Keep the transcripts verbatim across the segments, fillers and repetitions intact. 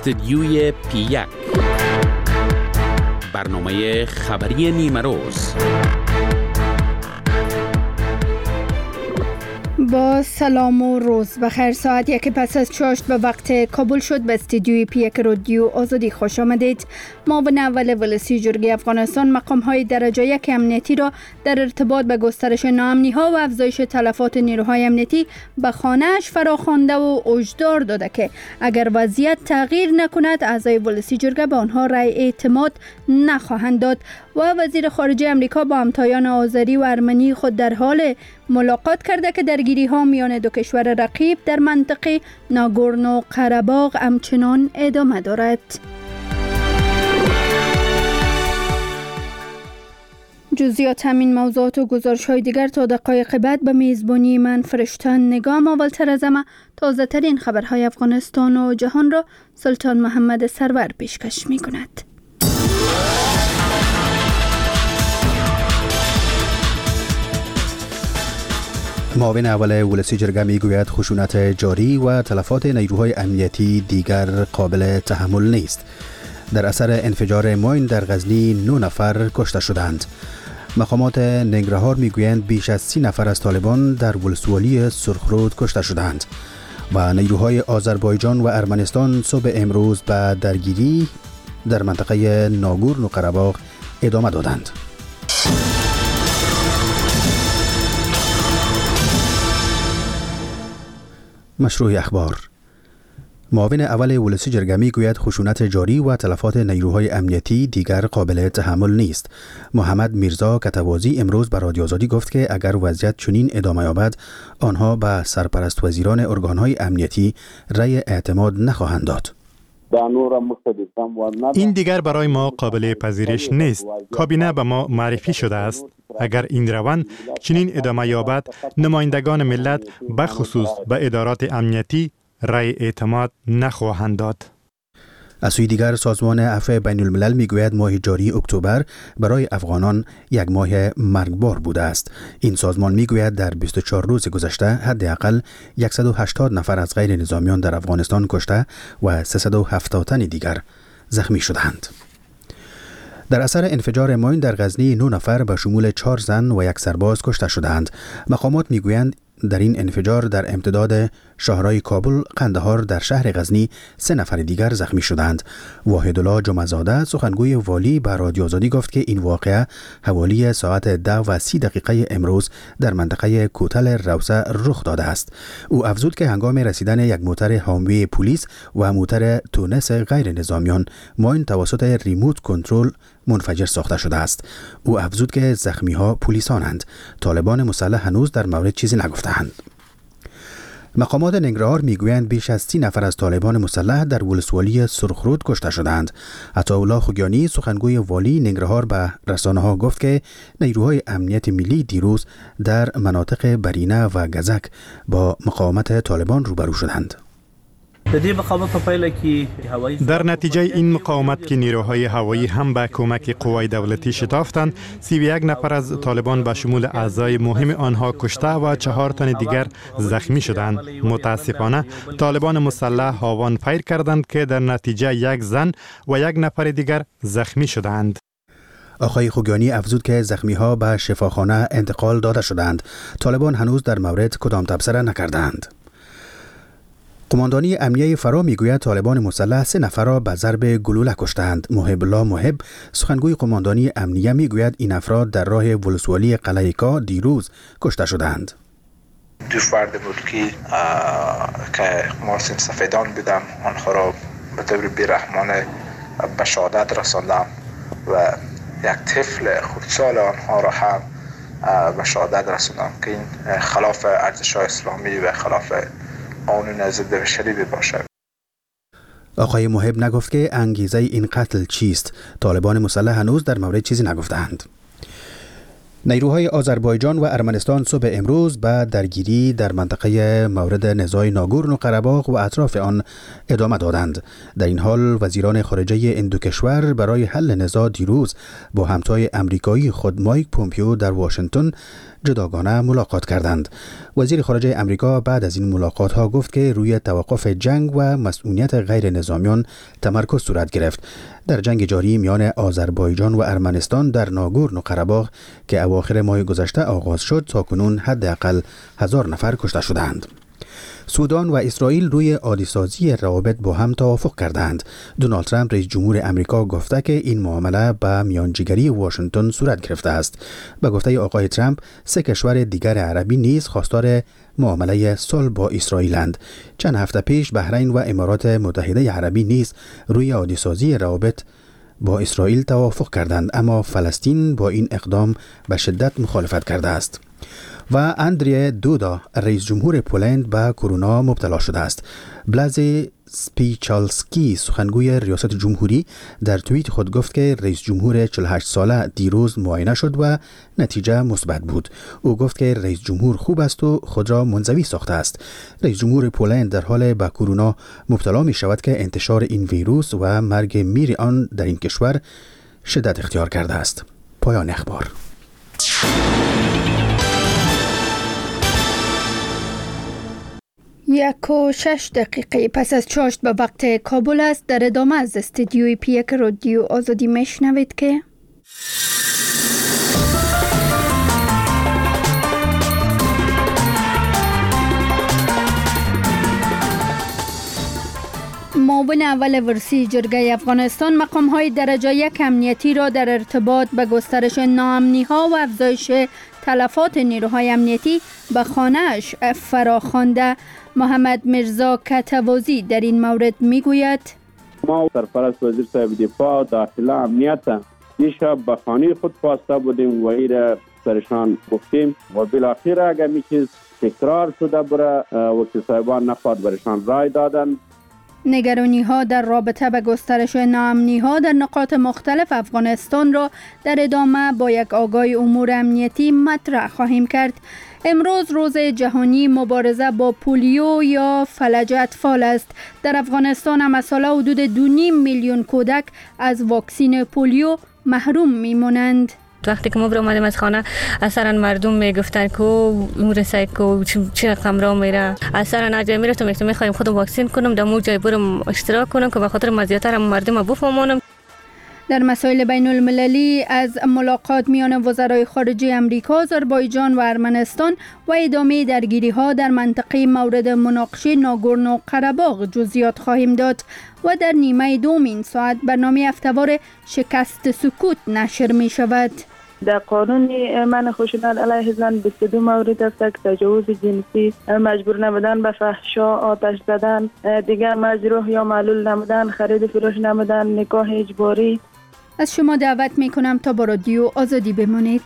استدیوی پی یک، برنامه خبری نیمه روز. با سلام و روز بخیر. ساعت یک پس از چاشت به وقت کابل شد. به استدیوی پی یک رادیو آزادی خوش آمدید. معاون اول ولسی جرگه افغانستان مقام های درجه یک امنیتی را در ارتباط به گسترش ناامنی ها و افزایش تلفات نیروهای امنیتی به خانه‌اش فراخوانده و هشدار داده که اگر وضعیت تغییر نکند اعضای ولسی جرگه به آنها رأی اعتماد نخواهند داد. و وزیر خارجه امریکا با همتایان آذری و ارمنی خود در حال ملاقات کرده که درگیری ها میان دو کشور رقیب در منطقه ناگورنو قره‌باغ همچنان ادامه دارد. جزئیات همین موضوعات و گزارش های دیگر تا دقایق بعد به میزبانی من فرشتن نگام. اولتر از همه تازه ترین خبرهای افغانستان و جهان را سلطان محمد سرور پیشکش می کند. معاون اول ولسی جرگه میگوید خشونت جاری و تلفات نیروهای امنیتی دیگر قابل تحمل نیست. در اثر انفجار ماین در غزنی نه نفر کشته شدند. مقامات ننگرهار میگویند بیش از سی نفر از طالبان در ولسوالی سرخرود کشته شدند و نیروهای آذربایجان و ارمنستان صبح امروز به درگیری در منطقه ناگورنو قره‌باغ ادامه دادند. مشروع اخبار. معاون اول ولسی جرگه میگوید خشونت جاری و تلفات نیروهای امنیتی دیگر قابل تحمل نیست. محمد میرزا کتوازی امروز به رادیو آزادی گفت که اگر وضعیت چنین ادامه یابد آنها به سرپرست وزیران ارگانهای امنیتی رأی اعتماد نخواهند داد. این دیگر برای ما قابل پذیرش نیست. کابینه به ما معرفی شده است. اگر این روند چنین ادامه یابد نمایندگان ملت به خصوص به ادارات امنیتی رأی اعتماد نخواهند داد. از سوی دیگر سازمان عفو بین الملل میگوید ماه جاری اکتبر برای افغانان یک ماه مرگبار بوده است. این سازمان میگوید در بیست و چهار روز گذشته حداقل صد و هشتاد نفر از غیر نظامیان در افغانستان کشته و سیصد و هفتاد تن دیگر زخمی شدند. در اثر انفجار ماین در غزنی نه نفر به شمول چهار زن و یک سرباز کشته شدند. مقامات میگویند در این انفجار در امتداد شهرهای کابل، قندهار در شهر غزنی سه نفر دیگر زخمی شدند. واحدالله جمعه‌زاده سخنگوی والی به رادیو آزادی گفت که این واقعه حوالی ساعت ده و سی دقیقه امروز در منطقه کوتل روسه رخ داده است. او افزود که هنگام رسیدن یک موتر هاموی پلیس و موتر تونس غیر نظامیان ماین توسط ریموت کنترل منفجر ساخته شده است. او افزود که زخمی ها پلیسانند. طالبان مسلح هنوز در مورد چیزی نگفتند. مقامات ننگرهار میگویند بیش از سی نفر از طالبان مسلح در ولسوالی سرخرود کشته شدند. عطاالله خوگیانی سخنگوی والی ننگرهار به رسانه‌ها گفت که نیروهای امنیت ملی دیروز در مناطق برینه و گزک با مقاومت طالبان روبرو شدند. در نتیجه این مقاومت که نیروهای هوایی هم به کمک قوای دولتی شتافتند، سی و یک نفر از طالبان به شمول اعضای مهم آنها کشته و چهار تن دیگر زخمی شدند. متاسفانه طالبان مسلح هاوان پیر کردند که در نتیجه یک زن و یک نفر دیگر زخمی شدند. آقای خوگیانی افزود که زخمی ها به شفاخانه انتقال داده شدند. طالبان هنوز در مورد کدام تبصره نکردند. قماندانی امنیه فرا میگوید طالبان مسلح سه نفر را به ضرب گلوله کشتند. محب الله محب سخنگوی قماندانی امنیه میگوید این افراد در راه ولسوالی قلعه‌کا دیروز کشته شدند. دو فرد بود که که مارسین سفیدان بودم، آنها را به طور بیرحمانه به شهادت رساندم و یک طفل خردسال آنها را هم به شهادت رساندم که این خلاف ارزش‌های اسلامی و خلاف قانون ضد بشری باشد. آقای محب نگفت که انگیزه این قتل چیست. طالبان مسلح هنوز در مورد چیزی نگفتند. نیروهای آذربایجان و ارمنستان صبح امروز به درگیری در منطقه مورد نزاع ناگورنو قره‌باغ و اطراف آن ادامه دادند. در این حال وزیران خارجه این دو کشور برای حل نزاع دیروز با همتای امریکایی خود مایک پومپیو در واشنگتن جداگانه ملاقات کردند. وزیر خارجه امریکا بعد از این ملاقات ها گفت که روی توقف جنگ و مسئولیت غیر نظامیان تمرکز صورت گرفت. در جنگ جاری میان آذربایجان و ارمنستان در ناگورنو قره‌باغ که اواخر ماه گذشته آغاز شد، تاکنون حداقل هزار نفر کشته شدند. سودان و اسرائیل روی عادی‌سازی روابط با هم توافق کردند. دونالد ترامپ رئیس جمهور امریکا گفته که این معامله به میانجیگری واشنگتن صورت گرفته است. به گفته آقای ترامپ، سه کشور دیگر عربی نیز خواستار معامله صلح با اسرائیلند. چند هفته پیش بحرین و امارات متحده عربی نیز روی عادی‌سازی روابط با اسرائیل توافق کردند، اما فلسطین با این اقدام به شدت مخالفت کرده است. و اندری دودا رئیس جمهور پولند به کرونا مبتلا شده است. بلازی سپیچالسکی سخنگوی ریاست جمهوری در توییت خود گفت که رئیس جمهور چهل و هشت ساله دیروز معاینه شد و نتیجه مثبت بود. او گفت که رئیس جمهور خوب است و خود را منزوی ساخته است. رئیس جمهور پولند در حال به کرونا مبتلا می شود که انتشار این ویروس و مرگ میر آن در این کشور شدت اختیار کرده است. پایان اخبار. یک و شش دقیقه پس از چاشت به وقت کابل است. در ادامه از استدیوی پی یک رادیو آزادی میشنوید که معاون اول ورسی جرگه افغانستان مقام‌های درجه یک امنیتی را در ارتباط به گسترش ناامنی‌ها و افزایش تلفات نیروهای امنیتی به خانه‌اش فراخوانده. محمد مرزا کتوازی در این مورد میگوید: ما سرپرست وزیر صاحب دفاع داخله امنیت دیشب به خانه خود خواسته بودیم و این سرشان گفتیم و بالاخره اگر می چیز تکرار شده بره وکیل صاحبان نخواد برشان رای دادن. نگرانی ها در رابطه به گسترش ناامنی ها در نقاط مختلف افغانستان را در ادامه با یک آگاهی امور امنیتی مطرح خواهیم کرد. امروز روز جهانی مبارزه با پولیو یا فلج اطفال است. در افغانستان هم ساله حدود دو و نیم میلیون کودک از واکسین پولیو محروم میمونند. وقتی که ما برای اومدیم از خانه اثرا مردم میگفتن که اون رسای که چه رقم را میره اثرا نجای میره تو میگفتم میخوایم خودم واکسین کنم در مو جای برم اشتراک کنم که به خاطر مزیتر مردم بفهمونم. در مسائل بین المللی از ملاقات میان وزرای خارجه امریکا، آذربایجان و ارمنستان و ادامه درگیری ها در منطقه مورد مناقشه ناگورنو قره‌باغ جزئیات خواهیم داد و در نیمه دوم این ساعت برنامه هفته‌وار شکست سکوت نشر می شود. در قانون منع خشونت علیه زن بیست و دو مورد است که تجاوز جنسی، مجبور نمودن به فحشا، آتش زدن، دیگر مجروح یا معلول نمودن، خرید فروش نمودن، نکاح اجباری. از شما دعوت می کنم تا با رادیو آزادی بمانید.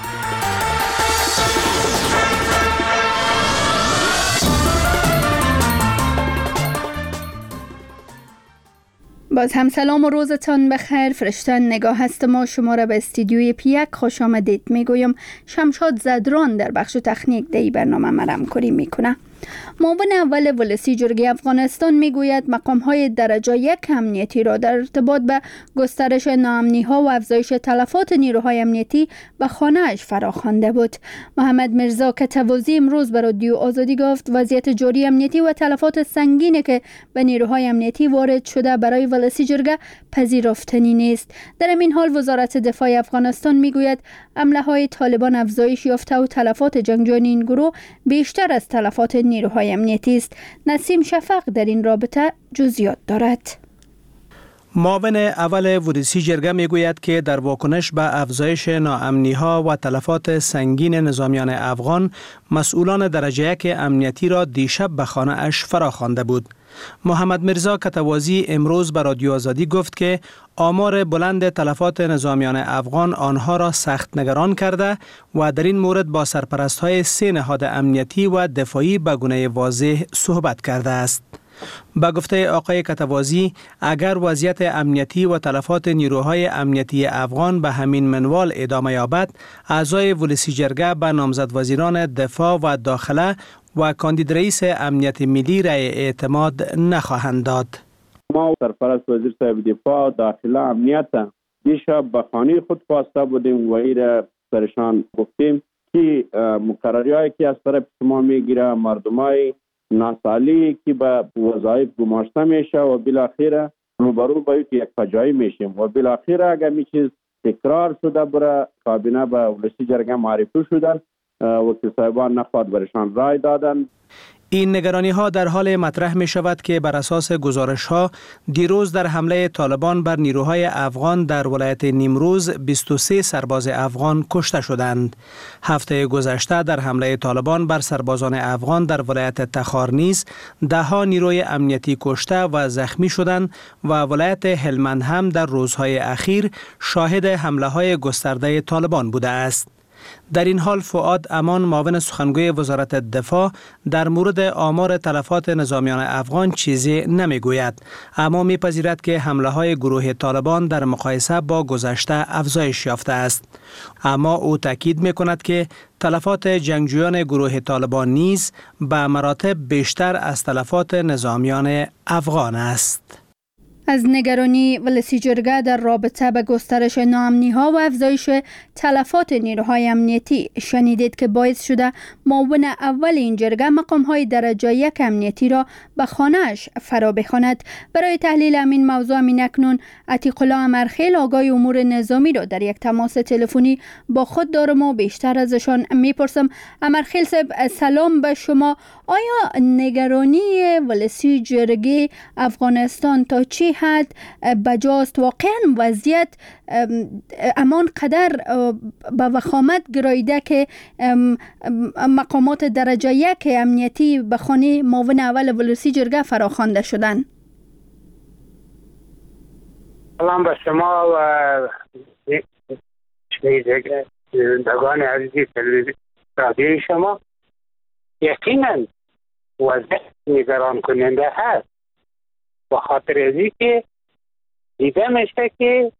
باز هم سلام و روزتان بخیر. فرشتن نگاه هست ما شما را به استودیوی پی یک خوش آمدید میگویم. شمشاد زدران در بخش تکنیک دی برنامه مرم کری میکنه. معاون اول ولسی جرگه افغانستان میگوید مقام‌های درجه یک امنیتی را در ارتباط به گسترش ناامنی‌ها و افزایش تلفات نیروهای امنیتی به خانه‌اش فراخوانده بود. محمد مرزا کتوازی امروز به رادیو آزادی گفت وضعیت جاری امنیتی و تلفات سنگینی که به نیروهای امنیتی وارد شده برای ولسی جرگه پذیرفتنی نیست. در این حال وزارت دفاع افغانستان میگوید حمله‌های طالبان افزایش یافته و تلفات جنگجویان این گروه بیشتر از تلفات نیروهای امنیتی است. نسیم شفق در این رابطه جزئیات دارد. معاون اول ودیسی جرگه میگوید که در واکنش به افزایش ناامنی‌ها و تلفات سنگین نظامیان افغان، مسئولان درجه یک امنیتی را دیشب به خانه اش فراخوانده بود. محمد مرزا کتوازی امروز به رادیو آزادی گفت که آمار بلند تلفات نظامیان افغان آنها را سخت نگران کرده و در این مورد با سرپرست‌های سه نهاد امنیتی و دفاعی به گونه واضح صحبت کرده است. با گفته آقای کتوازی، اگر وضعیت امنیتی و تلفات نیروهای امنیتی افغان به همین منوال ادامه یابد، اعضای ولسی جرگه به نامزد وزیران دفاع و داخله و کاندید رئیس امنیت ملی رای اعتماد نخواهند داد. ما سرپرست وزیر صاحب دفاع داخله امنیت دیشب به خانه خود خواسته بودیم و این سرشان گفتیم که مقرری هایی که از طرف شما میگیره، مردم های ناسالی که به وظایف گماشته میشه و بالاخره روبرو با یک فجایع میشیم و بالاخره اگر می چیز تکرار شده برای کابینه به ولسی جرگه معرفی شدن، وکیل صاحبان نخواهد برشان رای دادن. این نگرانی ها در حال مطرح می شود که بر اساس گزارش ها دیروز در حمله طالبان بر نیروهای افغان در ولایت نیمروز بیست و سه سرباز افغان کشته شدند. هفته گذشته در حمله طالبان بر سربازان افغان در ولایت تخار نیز ده ها نیروی امنیتی کشته و زخمی شدند و ولایت هلمند هم در روزهای اخیر شاهد حمله های گسترده طالبان بوده است. در این حال فؤاد امان معاون سخنگوی وزارت دفاع در مورد آمار تلفات نظامیان افغان چیزی نمیگوید، اما میپذیرد که حمله های گروه طالبان در مقایسه با گذشته افزایش یافته است. اما او تاکید میکند که تلفات جنگجویان گروه طالبان نیز به مراتب بیشتر از تلفات نظامیان افغان است. از نگرانی ولسی جرگه در رابطه به گسترش ناامنی ها و افزایش تلفات نیروهای امنیتی شنیدید که باعث شده معاون اول این جرگه مقام های درجه یک امنیتی را به خانه‌اش فرا بخواند. برای تحلیل همین موضوع همین اکنون عتیق الله امرخیل آگاه امور نظامی را در یک تماس تلفنی با خود دارم و بیشتر ازشان میپرسم. امرخیل صاحب سلام به شما. آیا نگرانی ولسی جرگه افغانستان تا چی حد بجاست؟ واقعا وضعیت امان قدر به وخامت گرایده که مقامات درجه یک امنیتی به خانه معاون اول ولسی جرگه فراخوانده شدن؟ سلام به شما و شنیدگان عزیزی تلویزیون رادیوی شما. یقینا وضعیت نگران کننده هست، به خاطر ازی که دیده میشه که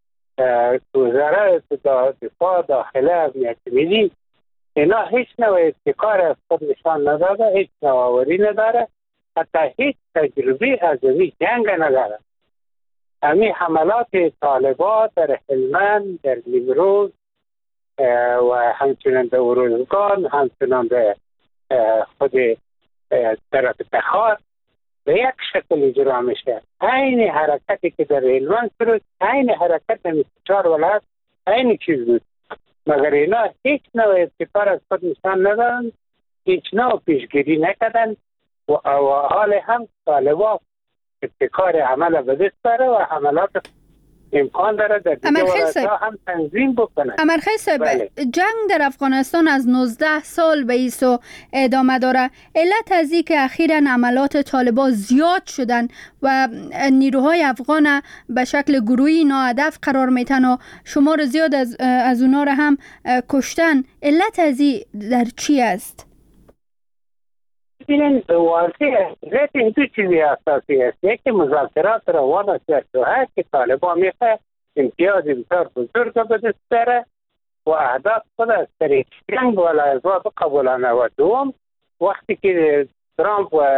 وزارت دفاع داخله امنیت ملی اینا هیچ نوع ابتکار از خود نشان نداده، هیچ نوآوری نداره، حتی هیچ تجربه از این جنگ نداره. همین حملات طالبان در هلمند، در نیمروز و همچنان در اروزگان، همچنان در خود طرف تخار به یک شکل اجرا میشه. عین حرکتی که در هلمند شد، عین حرکت در چهار ولایت عین چیز بود، مگر اینا هیچ نوع ابتکار از خود نشان ندادن، هیچ نوع پیشگیری نکردن و حال هم طالبان ابتکار عمل به دست داره و حملات امکان داره در دیگه ولایت‌ها هم تنظیم بکنه. امرخیل صاحب، بله. جنگ در افغانستان از نوزده سال به ایسو ادامه داره. علت از این که اخیراً عملات طالبان زیاد شدن و نیروهای افغان به شکل گروهی ناهدف قرار میتن و شمار زیاد از از اونا را هم کشتن. علت از این در چی است؟ ببینید واضحه علت این دو چیزی اساسی است. یکی مذاکرات روان است که طالبان میخواه امتیاز بسیار بزرگ به دست بره و اهداف خود از طریق جنگ و لحظات بقبولانه. و دوم وقتی که ترامپ و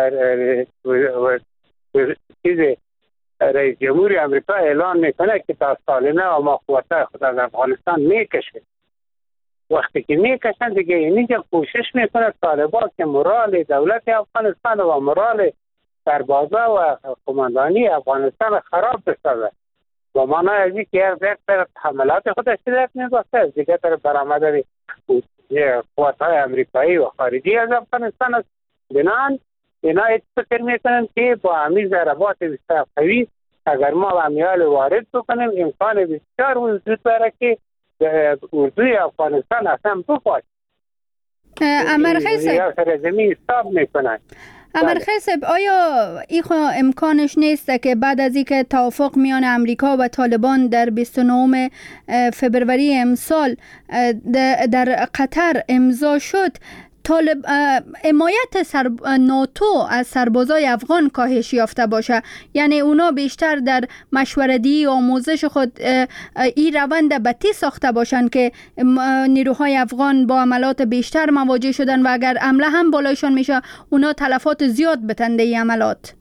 چیز رئیس جمهوری امریکا اعلان میکنه که تا سالانه و ما قوتای خود از افغانستان میکشه، وقتی که میکشن دیگه اینجا کوشش میکنه طالبان که مورال دولت افغانستان و مورال سربازا و قماندانی افغانستان خراب بسازه. و معنی از این که یک طرف حملات خودش شدت میباسته، از دیگه طرف برآمدن قوتهای امریکایی و خارجی از افغانستان است. بنان اینا ایت فکر میکنن که با همین ضربات بسیار قوی اگر ما امیال وارد بکنیم امکان بسیار وجود داره که اردوی افغانستان اصلا بپاش. امرخیل صاحب سرزمین استاب میکنن. امرخیل صاحب، آیا این امکانش نیست که بعد از اینکه توافق میان امریکا و طالبان در بیست و نهم فبروری امسال در قطر امضا شد، طالب حمایت سر ناتو از سربازای افغان کاهش یافته باشه؟ یعنی اونا بیشتر در مشورتی و آموزش خود این روند بتی ساخته باشن که نیروهای افغان با عملات بیشتر مواجه شدن و اگر عمله هم بالایشان میشه اونا تلفات زیاد بتنده این عملات.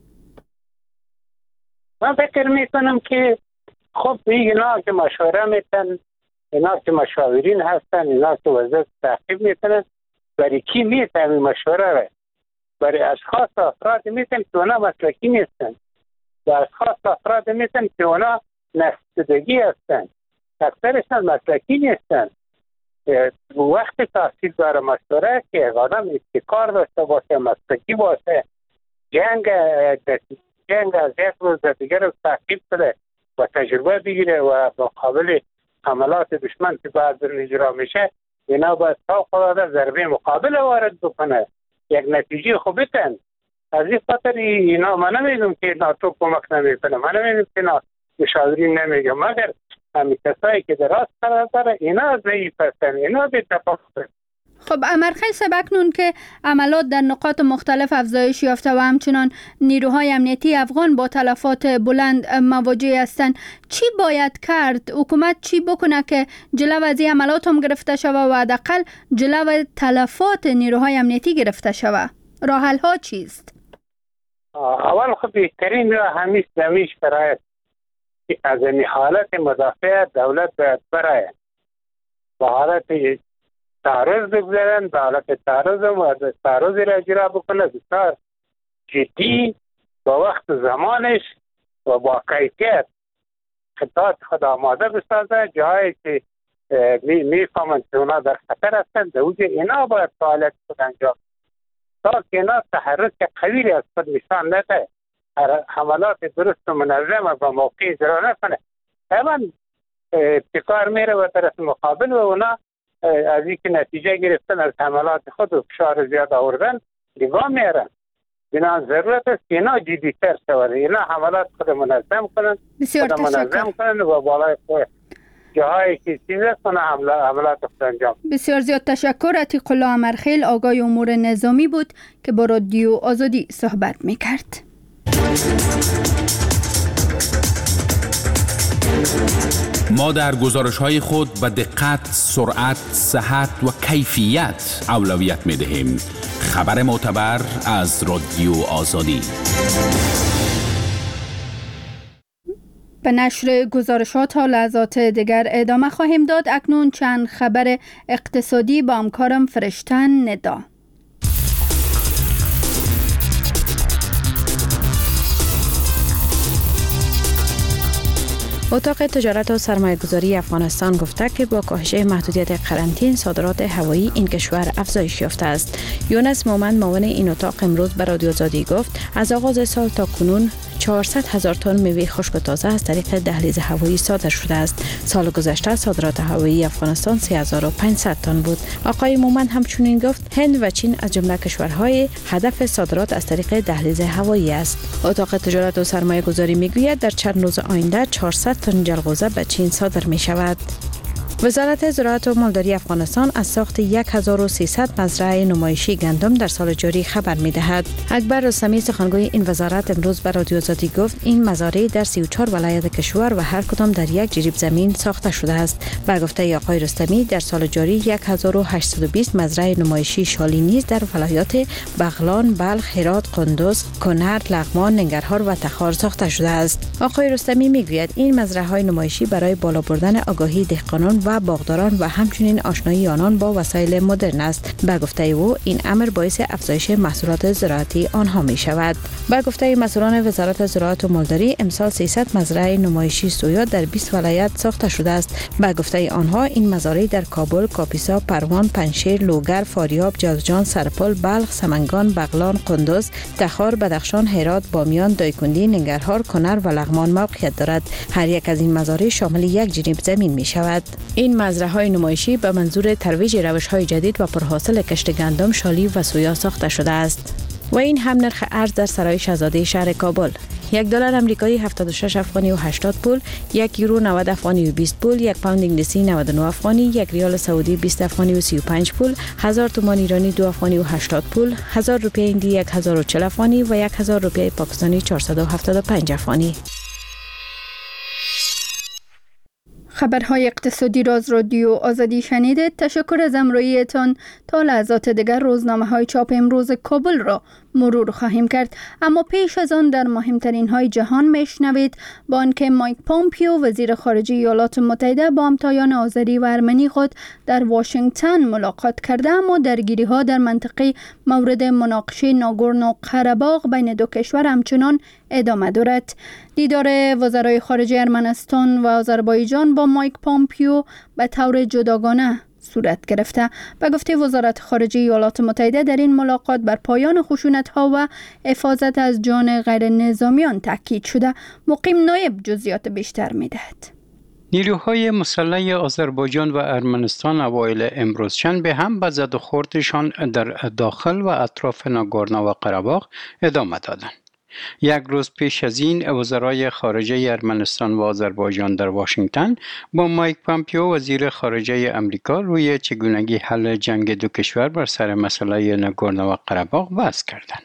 من فکر میکنم که خب اینا که مشوره میتن اینا که مشاورین هستن، اینا که وزارت تعقیب میکنن، برای کی میتن مشوره را؟ برای اشخاص افراد میتن که اونا مسلکی نیستن، و اشخاص افراد میتن که اونا نستدگی هستن، اکثرشان مسلکی نیستن. وقت تحصیل داره مشوره که آدم ابتکار داشته باشه، مسلکی باشه، جنگ جنگ از یک روز دیگر رو تعقیب کنه و تجربه بگیره و مقابل حملات دشمن که بعد اجرا میشه اینا باید تا خدا ضربه مقابل وارد بکنه، یک نتیجه خوب بتن. از این خاطر اینا من نمیگم که ناتو کمک نمیکنه، من نمیگم که اینا مشاورین نمیگم، مگر همین کسایی که دراست قرار داره اینا ضعیف هستن، اینا به تفاوت. خب امرخیل سبکنون که عملات در نقاط مختلف افزایش یافته و همچنان نیروهای امنیتی افغان با تلفات بلند مواجه هستند، چی باید کرد؟ حکومت چی بکنه که جلو از این عملات هم گرفته شوه و حداقل جلو تلفات نیروهای امنیتی گرفته شوه؟ راه حل ها چیست؟ اول خب بهترین راه همیش دمیش برای از این حالت مدافع دولت باید برای با حالت تعرض بگذارن، به حالت تعرض و تعرض را اجرا بکنه بسیار جدی با وقت زمانش و با کیفیت خطات خود آماده بسازه. جایی که میفهمند که اونا در خطر هستند در اوجه اینا باید فعالیت خود انجام تا که اینا تحرک قوی از خود نشان نده، حملات درست و منظم و موقع اجرا نکنه. اما ابتکار میره و طرف مقابل و اونا از اینکه نتیجه گرفتن از حملات خود و فشار زیاد آوردن نگاه میرن. بنا ضرورت است که اینا جدی‌تر شود، اینا حملات خود منظم کنن، خود منظم کنن و بالای خود جاهایی که چیز کنه حملات خود انجام. بسیار زیاد تشکر. عتیق الله امرخیل آگاه امور نظامی بود که با رادیو آزادی صحبت میکرد. ما در گزارش‌های خود به دقت، سرعت، صحت و کیفیت اولویت می‌دهیم. خبر معتبر از رادیو آزادی. به نشر گزارشات تا لحظات دیگر ادامه خواهیم داد. اکنون چند خبر اقتصادی با همکارم فرشتن ندا. اتاق تجارت و سرمایه‌گذاری افغانستان گفته که با کاهش محدودیت قرنطین صادرات هوایی این کشور افزایش یافته است. یونس مومند معاون این اتاق امروز به رادیو آزادی گفت از آغاز سال تا کنون چهارصد هزار تن میوه خشک و تازه از طریق دهلیز هوایی صادر شده است. سال گذشته صادرات هوایی افغانستان سه هزار و پانصد تن بود. آقای مومند همچنین گفت هند و چین از جمله کشورهای هدف صادرات از طریق دهلیز هوایی است. اتاق تجارت و سرمایه‌گذاری میگوید در چند روز آینده چهارصد تن جلغوزه به چین صادر می شود. وزارت زراعت و مالداری افغانستان از ساخت هزار و سیصد مزرعه نمایشی گندم در سال جاری خبر می دهد. اکبر رستمی سخنگوی این وزارت امروز به رادیو آزادی گفت این مزارع در سی و چهار ولایت کشور و هر کدام در یک جریب زمین ساخته شده است. با گفته آقای رستمی در سال جاری هزار و هشتصد و بیست مزرعه نمایشی شالی نیز در ولایات بغلان، بلخ، هرات، قندوز، کنر، لغمان، ننگرهار و تخار ساخته شده است. آقای رستمی میگوید این مزرعه های نمایشی برای بالا بردن آگاهی دهقانان و باغداران و همچنین آشنایی آنان با وسایل مدرن است. به گفته او این امر باعث افزایش محصولات زراعتی آنها می شود. به گفته مسئولان وزارت زراعت و مالداری امسال سیصد مزرعه نمایشی سویا در بیست ولایت ساخته شده است. به گفته آنها این مزارع در کابل، کاپیسا، پروان، پنشیر، لوگر، فاریاب، جوزجان، سرپل، بلخ، سمنگان، بغلان، قندوز، تخار، بدخشان، هرات، بامیان، دایکندی، ننگرهار، کنر و لغمان موقعیت دارد. هر یک از این مزارع شامل یک جریب زمین می شود. این مزرعه‌های نمایشی به منظور ترویج روش‌های جدید و پرحاصل کشت گندم، شالی و سویا ساخته شده است. و این هم نرخ ارز در سرای شاهزاده شهر کابل. یک دلار امریکایی هفتاد و شش افغانی و هشتاد پول، یک یورو نود افغانی و بیست پول، یک پوند انگلیسی نود و نه افغانی، یک ریال سعودی بیست افغانی و سی و پنج پول، هزار تومان ایرانی دو افغانی و هشتاد پول، هزار روپیه هندی یک هزار و چهل افغانی و یک هزار روپیه پاکستانی چهارصد و هفتاد و پنج افغانی. خبرهای اقتصادی را از رادیو آزادی شنیدید. تشکر از همراهیتان. تا لحظات دیگر روزنامه های چاپ امروز کابل را مرور خواهیم کرد، اما پیش از آن در مهمترین های جهان میشنوید با آنکه مایک پومپیو وزیر خارجه ایالات متحده با همتایان آذری و ارمنی خود در واشنگتن ملاقات کرده، اما درگیری ها در منطقه مورد مناقشه ناگورنو قره‌باغ بین دو کشور همچنان ادامه دارد. دیدار وزرای خارجه ارمنستان و آذربایجان با مایک پومپیو به طور جداگانه صورت گرفته. به گفته وزارت خارجه ایالات متحده در این ملاقات بر پایان خشونت‌ها و حفاظت از جان غیر نظامیان تاکید شده. مقیم نایب جزئیات بیشتر می‌دهد. نیروهای مسلح آذربایجان و ارمنستان اوایل امروز شنبه هم به زد و خوردشان در داخل و اطراف ناگورنو و قره‌باغ ادامه دادند. یک روز پیش از این وزرای خارجه ارمنستان و آذربایجان در واشنگتن با مایک پومپیو وزیر خارجه امریکا روی چگونگی حل جنگ دو کشور بر سر مسئله ناگورنو و قره‌باغ بحث کردند.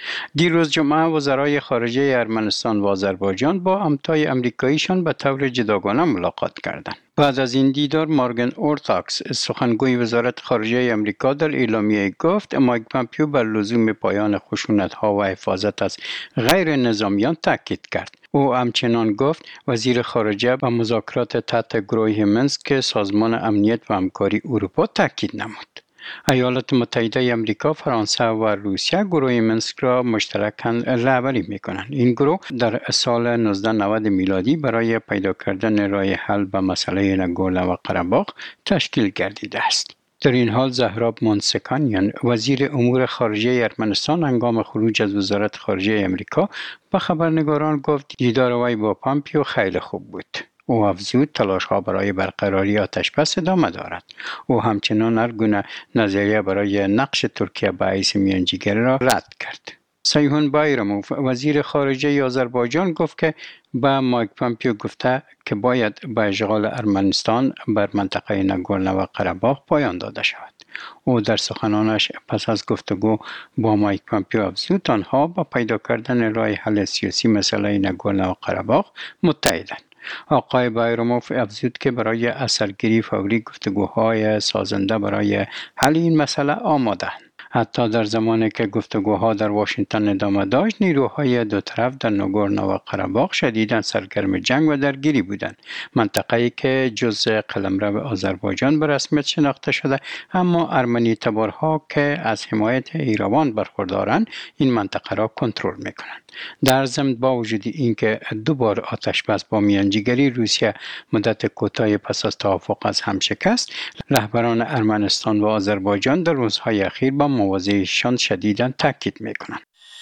دیروز جمعه وزرای خارجه ارمنستان و آذربایجان با همتای امریکاییشان به طور جداگانه ملاقات کردند. بعد از این دیدار مارگن اورتاکس سخنگوی وزارت خارجه امریکا در اعلامیه گفت مایک پومپیو بر لزوم پایان خشونت‌ها و حفاظت از غیر نظامیان تاکید کرد. او همچنان گفت وزیر خارجه به مذاکرات تحت گروه منسک سازمان امنیت و همکاری اروپا تاکید نمود. ایالات متحده آمریکا، فرانسه و روسیه گروه منسک را مشترکاً رهبری می‌کنند. این گروه در سال نوزده نود میلادی برای پیدا کردن راه حل به مسئله ناگورنو و قره‌باغ تشکیل گردیده است. در این حال زهراب مونسکانیان وزیر امور خارجه ارمنستان هنگام خروج از وزارت خارجه آمریکا به خبرنگاران گفت دیدار وی با پومپیو خیلی خوب بود. او افزود تلاش‌ها برای برقراری آتش‌بس ادامه دارد. او همچنان هر گونه نظریه برای نقش ترکیه به حیث میانجیگری را رد کرد. سیهون بایراموف وزیر خارجه آذربایجان گفت که با مایک پومپیو گفته که باید به اشغال ارمنستان بر منطقه ناگورنو و قره‌باغ پایان داده شود. او در سخنانش پس از گفتگو با مایک پومپیو افزود آنها با پیدا کردن راه حل سیاسی مسئله ناگورنو و قره‌باغ متحدند. آقای بایراموف افزود که برای اثرگیری فوری گفتگوهای سازنده برای حل این مسئله آماده‌اند. حتی در زمانی که گفتگوها در واشنگتن ادامه داشت، نیروهای دو طرف در ناگورنو و قره‌باغ شدیداً سرگرم جنگ و درگیری بودند. منطقه‌ای که جزء قلمرو آذربایجان به رسمیت شناخته شده، اما ارمنی تبارها که از حمایت ایران برخوردارند، این منطقه را کنترل می‌کنند. در ضمن با وجود اینکه دو بار آتش‌بس با میانجیگری روسیه مدت کوتاهی پس از توافق از هم شکست، رهبران ارمنستان و آذربایجان در روزهای اخیر با مواضعشان شدیداً تاکید می‌کنند.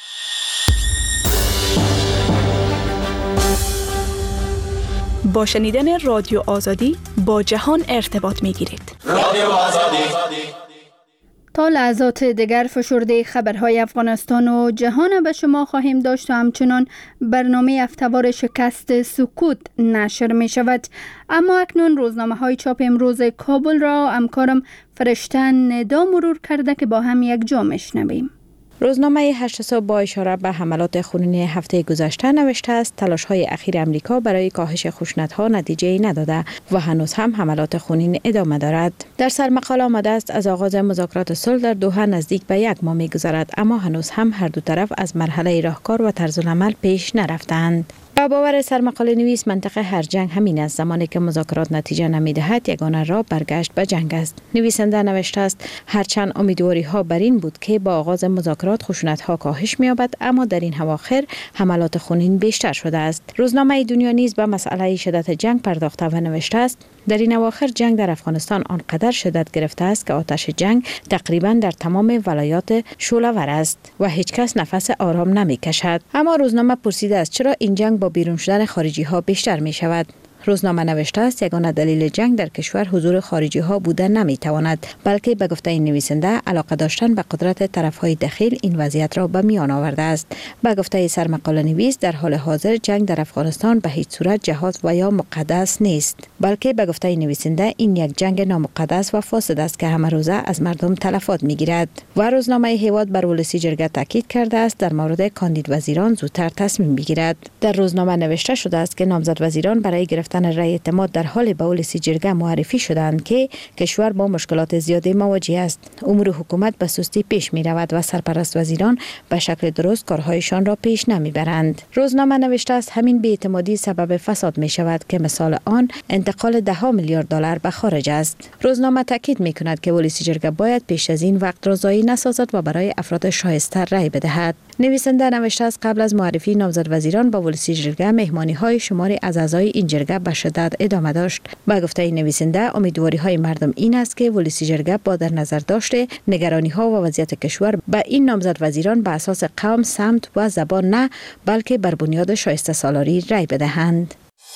با شنیدن رادیو آزادی با جهان ارتباط می‌گیرید. رادیو آزادی. تا لحظات دیگر فشرده خبرهای افغانستان و جهان به شما خواهیم داشت و همچنان برنامه هفته‌وار شکست سکوت نشر می شود. اما اکنون روزنامه های چاپ امروز کابل را همکارم فرشته ندا مرور کرده که با هم یک جا میشنویم. روزنامه هشت صبح با اشاره به حملات خونین هفته گذشته نوشته است تلاش‌های اخیر امریکا برای کاهش خشونت‌ها نتیجه‌ای نداده و هنوز هم حملات خونین ادامه دارد. در سرمقاله آمده است از آغاز مذاکرات صلح در دوحه نزدیک به یک ماه می‌گذرد، اما هنوز هم هر دو طرف از مرحله راهکار و طرزالعمل پیش نرفتند. با باور سرمقاله نویس منطقه هر جنگ همین است. زمانی که مذاکرات نتیجه نمی‌دهد یگانه راه برگشت به جنگ است. نویسنده نوشته است هرچند امیدواری ها بر این بود که با آغاز مذاکرات خشونت ها کاهش می‌یابد، اما در این اواخر حملات خونین بیشتر شده است. روزنامه دنیا نیز به مسئله شدت جنگ پرداخته و نوشته است در این اواخر جنگ در افغانستان آنقدر شدت گرفته است که آتش جنگ تقریبا در تمام ولایات شعله‌ور است و هیچ کس نفس آرام نمی‌کشد. اما روزنامه پرسیده است چرا این جنگ با بیرون شدن خارجی ها بیشتر می شود. روزنامه نوشته است یگانه دلیل جنگ در کشور حضور خارجی ها بوده نمی تواند، بلکه به گفته این نویسنده علاقه داشتن به قدرت طرف های دخیل این وضعیت را به میان آورده است. به گفته سرمقاله نویس در حال حاضر جنگ در افغانستان به هیچ صورت جهاد و یا مقدس نیست، بلکه به گفته این نویسنده این یک جنگ نامقدس و فاسد است که همه روزه از مردم تلفات می گیرد. و روزنامه هیواد بر ولسی جرگه تاکید کرده است در مورد کاندید وزیران زودتر تصمیم بگیرد. در روزنامه نوشته شده است که نامزد وزیران برای گرفتن یافتن رأی اعتماد در حال به ولسی جرگه معرفی شدند که کشور با مشکلات زیادی مواجه است. امور حکومت به سستی پیش می رود و سرپرست وزیران به شکل درست کارهایشان را پیش نمی برند. روزنامه نوشته است همین بی‌اعتمادی سبب فساد می شود که مثال آن انتقال ده ها میلیارد دلار به خارج است. روزنامه تاکید می کند که ولسی جرگه باید پیش از این وقت را ضایع نسازد و برای افراد شایسته رأی بدهد. نویسنده نوشته است قبل از معرفی نامزد وزیران به ولسی جرگه مهمانی های شماری از اعضای این جرگه به شدت ادامه داشت. با گفته نویسنده امیدواری های مردم این است که ولسی جرگه با در نظر داشته نگرانی ها و وضعیت کشور به این نامزد وزیران به اساس قوم، سمت و زبان نه بلکه بر بنیاد شایسته سالاری رأی بدهند.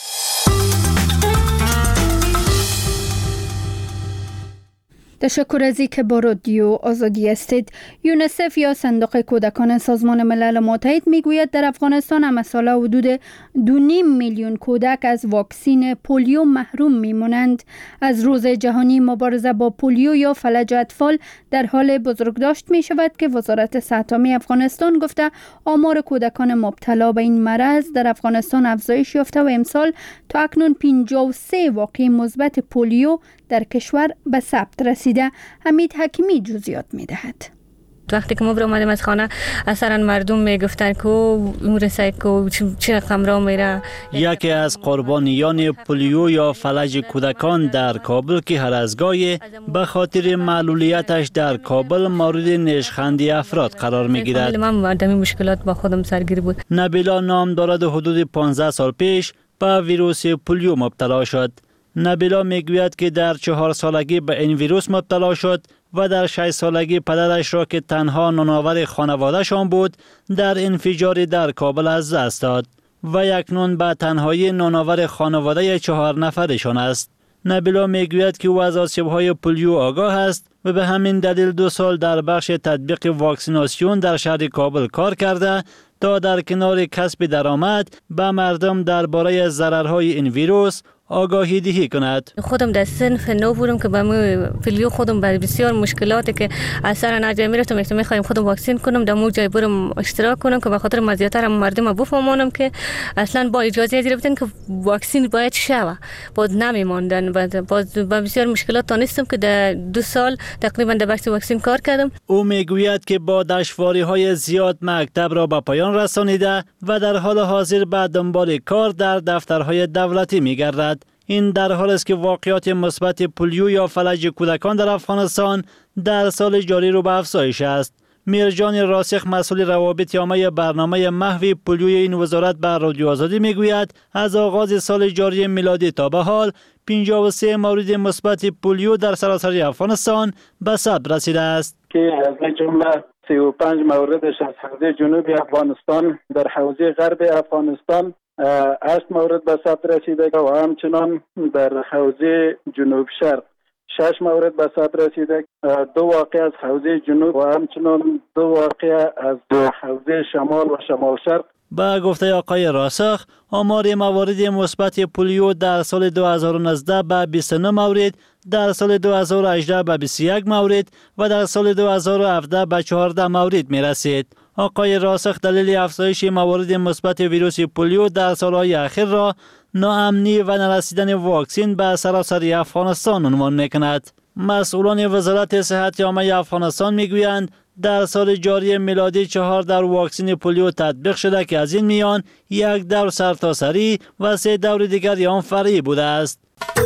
تشکر از اینکه با رادیو آزادی هستید. یونیسف یا صندوق کودکان سازمان ملل متحد میگوید در افغانستان هم ساله حدود دو نیم میلیون کودک از واکسین پولیو محروم میمونند. از روز جهانی مبارزه با پولیو یا فلج اطفال در حال بزرگداشت می شود که وزارت صحت عامه افغانستان گفته آمار کودکان مبتلا به این مرض در افغانستان افزایش یافته و امسال تا اکنون پنجاه و سه واقعه مثبت پولیو در کشور به ثبت رسیده. حمید حکیمی جزئیات می‌دهد. وقتی که ما بر اومدیم از خانه اثرا مردم میگفتن که اون رسای که چه رقم را میره. یکی از قربانیان پولیو یا فلج کودکان در کابل که هر از گاهی به خاطر معلولیتش در کابل مورد نشخندی افراد قرار میگیرد. من دمی مشکلات با خودم سرگیر بود. نبیلا نام دارد حدود پانزده سال پیش به ویروس پولیو مبتلا شد. نبیلا میگوید که در چهار سالگی به این ویروس مبتلا شد و در شش سالگی پدرش را که تنها نانآور خانواده‌شان بود در انفجاری در کابل از دست داد و اکنون به تنهایی نانآور خانواده چهار نفرشان است. نبیلا میگوید که او از آسیب‌های پولیو آگاه است و به همین دلیل دو سال در بخش تطبیق واکسیناسیون در شهر کابل کار کرده تا در کنار کسب درآمد به مردم درباره ضررهای این ویروس آگاهی دهی کند. خودم در صنف نو بودم که با مو پولیو خودم بر بسیار مشکلاتی که اثر نجای میرفتم که میخوایم خودم واکسین کنم در مو جای برم اشتراک کنم که به خاطر مزیت‌ها مردم بفهمونم که اصلا با اجازه از گرفتن که واکسین باید شوه باز نمیماندن باز با بسیار مشکلات دانستم که در دو سال تقریبا در بخش واکسین کار کردم. او میگوید که با دشواری‌های زیاد مکتب را به پایان رسانیده و در حال حاضر به دنبال کار در دفترهای دولتی میگردد. این در حال است که واقعات مثبت پولیو یا فلج کودکان در افغانستان در سال جاری رو به افزایش است. میرجان راسخ مسئول روابط عامه برنامه محو پولیو این وزارت به رادیو آزادی میگوید از آغاز سال جاری میلادی تا به حال پنجاه و سه مورد مثبت پولیو در سراسر افغانستان به ثبت رسیده است که از جمله سی و پنج موردش از حوزه جنوبی افغانستان در حوزه غرب افغانستان هشت مورد به ثبت رسیده و همچنان در حوزه جنوب شرق شش مورد به ثبت رسیده، دو واقعه از حوزه جنوب و همچنان دو واقعه از حوزه شمال و شمال شرق. با گفته آقای راسخ آمار موارد مثبت پولیو در سال دو هزار و نوزده به بیست و نه مورد، در سال دو هزار و هجده به بیست و یک مورد و در سال دو هزار و هفده به چهارده مورد می رسید. آقای راسخ دلیل افزایش موارد مثبت ویروس پولیو در سالهای اخیر را ناامنی و نرسیدن واکسین به سراسر افغانستان عنوان می‌کند. مسئولان وزارت صحت عامه افغانستان میگویند در سال جاری میلادی چهار دور واکسن پولیو تطبیق شده که از این میان یک دور سرتاسری و سه دور دیگر آن فرعی بوده است.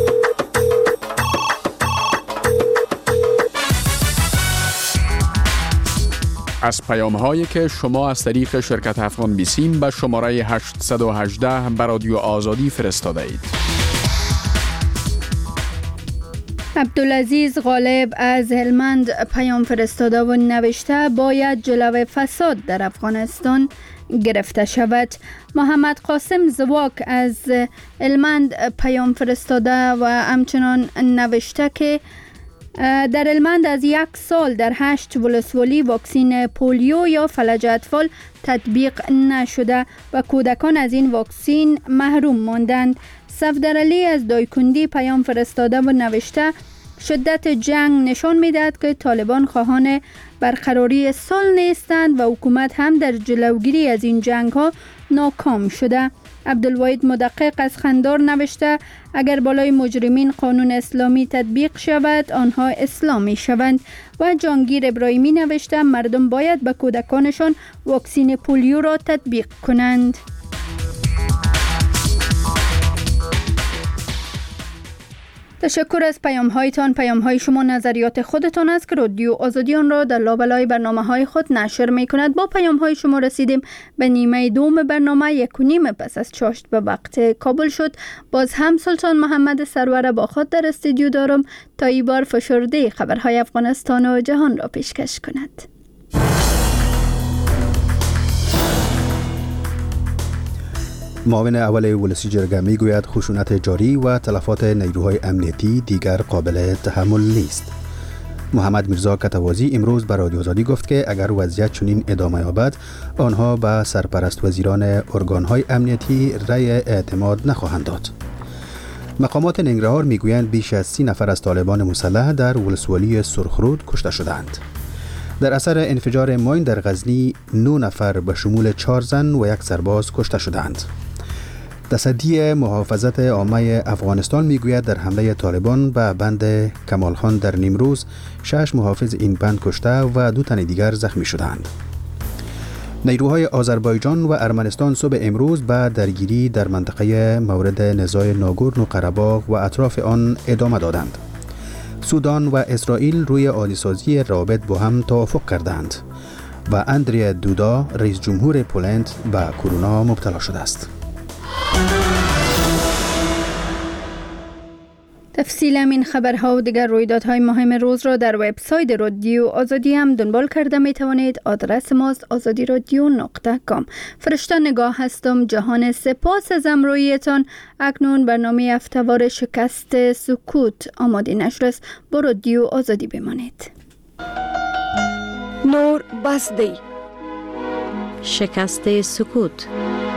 از پیام هایی که شما از طریق شرکت افغان بیسیم به شماره هشت یک هشت به رادیو آزادی فرستاده اید. عبدالعزیز غالب از هلمند پیام فرستاده و نوشته باید جلوه فساد در افغانستان گرفته شود. محمد قاسم زواک از هلمند پیام فرستاده و همچنان نوشته که در هلمند از یک سال در هشت ولسوالی واکسین پولیو یا فلج اطفال تطبیق نشده و کودکان از این واکسین محروم ماندند. صفدر علی از دایکندی پیام فرستاده و نوشته شدت جنگ نشان می‌دهد که طالبان خواهان برقراری صلح نیستند و حکومت هم در جلوگیری از این جنگ‌ها ناکام شده. عبدالواحد مدقق از خندار نوشته اگر بالای مجرمین قانون اسلامی تطبیق شود آنها اسلامی شوند. و جانگیر ابراهیمی نوشته مردم باید به کودکانشان واکسین پولیو را تطبیق کنند. تشکر از پیام هایتان. پیام های شما نظریات خودتان است که رادیو آزادی آن را در لابلای برنامه های خود نشر می کند. با پیام های شما رسیدیم به نیمه دوم برنامه. یک و نیم پس از چاشت به وقت کابل شد. باز هم سلطان محمد سرور با خود در استودیو دارم تا این بار فشرده خبرهای افغانستان و جهان را پیشکش کند. معاون اول ولسی جرگه می گوید خشونت جاری و تلفات نیروهای امنیتی دیگر قابل تحمل نیست. محمد میرزا کتوازی امروز به رادیو آزادی گفت که اگر وضعیت چنین ادامه یابد آنها به سرپرست وزیران ارگانهای امنیتی رأی اعتماد نخواهند داد. مقامات ننگرهار میگویند بیش از سی نفر از طالبان مسلح در ولسوالی سرخرود کشته شدند. در اثر انفجار ماین در غزنی نه نفر به شمول چهار زن و یک سرباز کشته شدند. تصدی محافظت عامه افغانستان میگوید در حمله طالبان به بند کمال خان در نیمروز شش محافظ این بند کشته و دو تن دیگر زخمی شدند. نیروهای آذربایجان و ارمنستان صبح امروز به درگیری در منطقه مورد نزاع ناگورنو قره‌باغ و اطراف آن ادامه دادند. سودان و اسرائیل روی عادی‌سازی روابط با هم توافق کردند و اندریا دودا رئیس جمهور پولند به کرونا مبتلا شده است. تفصیل این خبرها و دیگر رویدادهای مهم روز را در وبسایت رادیو آزادی هم دنبال کرده می توانید. آدرس ماست آزادی رادیو نقطه کام. فرشته نگاه هستم. جهان سپاس از همراهیتان. اکنون برنامه هفته‌وار شکست سکوت آماده نشر است. با رادیو آزادی بمانید. نور بسدی شکست سکوت.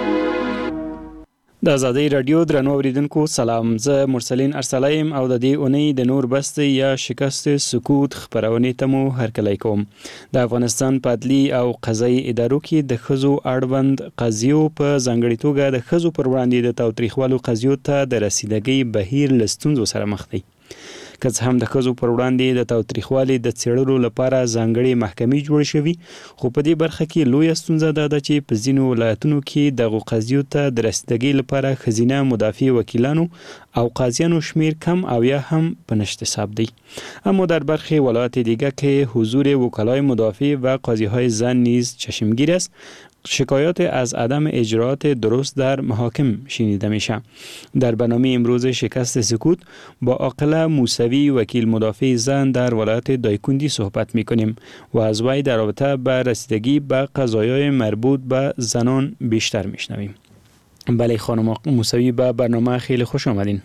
د آزادۍ رادیو درنو اوریدونکو سلام. زه مرسلین ارسلایم او د دې اونۍ د نور بست یا شکست سکوت خبرونه ته مو هرکلی کوم. د افغانستان په عدلي او قضایي ادارو کې د ښځو اړوند قضیو په ځانګړي توګه د ښځو پر وړاندې د تاوتریخوالو قضیو ته د رسیدګۍ بهیر له ستونزو سره مخ دی. که څه هم د ښځو پر وړاندې د تاوتریخوالي د څېړلو لپاره ځانګړې محکمې جوړې شوي، خو په دې برخه کې لویه ستونزه دا ده چې په ځینو ولایتونو کې دغو قضیو ته د رسیدګۍ لپاره ښځینه مدافع وکیلانو او قاضیانو شمیر کم او یا هم په نشت حساب دی. اما در برخی ولایات دیگه که حضور وکلای مدافع و قاضی‌های زن نیز چشمگیر است، شکایات از عدم اجرات درست در محاکم شنیده میشه. در برنامه امروز شکست سکوت با عاقله موسوی وکیل مدافع زن در ولایت دایکندی صحبت میکنیم و از وی در رابطه به رسیدگی به قضایای مربوط به زنان بیشتر میشنویم. بله خانم موسوی، به برنامه خیلی خوش آمدین.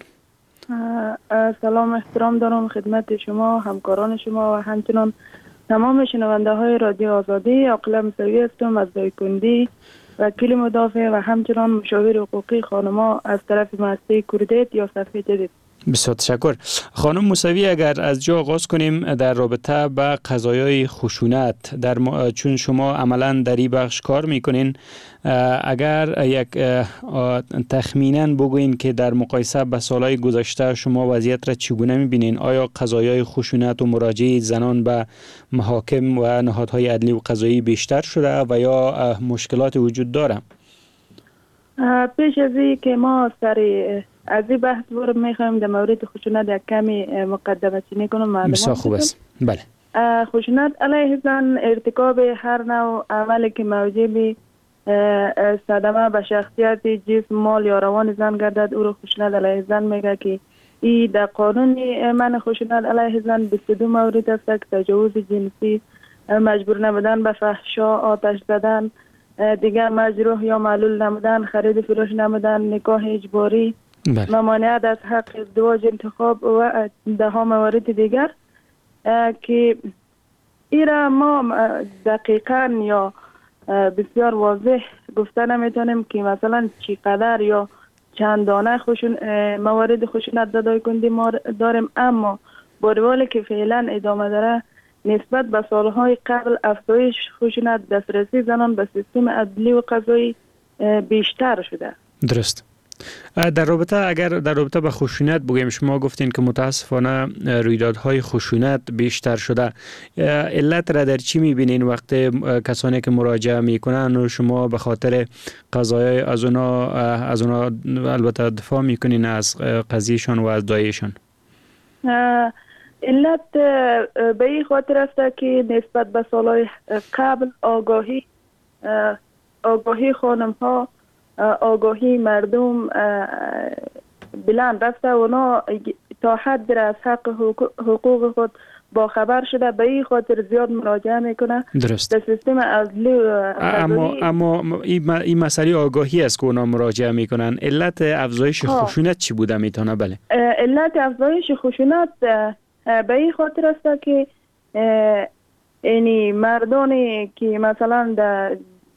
سلام احترام دارم خدمت شما، همکاران شما و همچنان تمام شنونده های رادیو آزادی. عاقله موسوی هستم از دایکندی، وکیل مدافع و همچنان مشاور حقوقی خانما از طرف مؤسسه کوردیت یا صفحه جدید. بسیار تشکر. خانم موسوی، اگر از جا آغاز کنیم در رابطه با قضایای خشونت، در م... چون شما عملا در این بخش کار میکنین، اگر یک تخمینا بگوین که در مقایسه با سالهای گذشته شما وضعیت را چگونه میبینین؟ آیا قضایای خشونت و مراجعه زنان به محاکم و نهادهای عدلی و قضایی بیشتر شده و یا مشکلات وجود داره؟ پیش از این که ما سر از این بحث برم میخوایم در مورد خشونت یک کمی مقدمه چینی کنم. بسیار خوب است. بله. خشونت علیه زن ارتکاب هر نوع عملی که موجب صدمه به شخصیت، جسم، مال یا روان زن گردد او را خشونت علیه زن میگه که این در قانون من خشونت علیه زن بیست و دو مورد است که تجاوز جنسی، مجبور نمودن به فحشا، آتش زدن، دیگر مجروح یا معلول نمودن، خرید فروش نمودن، نکاح اجباری، ممانعت از حق ازدواج، انتخاب و ده ها موارد دیگر که ایرا ما دقیقا یا بسیار واضح گفته نمیتونیم که مثلا چقدر یا چند دانه خوشون موارد خشونت در دایکندی ما داریم، اما با روالی که فعلا ادامه داره نسبت به سالهای قبل افزایش خشونت دسترسی زنان به سیستم عدلی و قضایی بیشتر شده. درست. در رابطه اگر در رابطه با خشونت بگیم، شما گفتین که متاسفانه رویدادهای خشونت بیشتر شده. علت را در چی میبینین وقتی کسانی که مراجعه میکنن و شما به خاطر قضایای از اونا از اونا البته دفاع میکنین از قضیهشان و از دایشان؟ علت به این خاطر است که نسبت به سالهای قبل آگاهی آگاهی خانم ها آگاهی مردم بلند رفته، اونا تا حد از حق حقوق خود با خبر شده، به این خاطر زیاد مراجعه میکنه. درست. در سیستم عدلی اما اما این مسئله آگاهی است که اونا مراجعه میکنن. علت افزایش خشونت چی بوده میتونه؟ بله، علت افزایش خشونت به این خاطر است که یعنی مردانی که مثلا در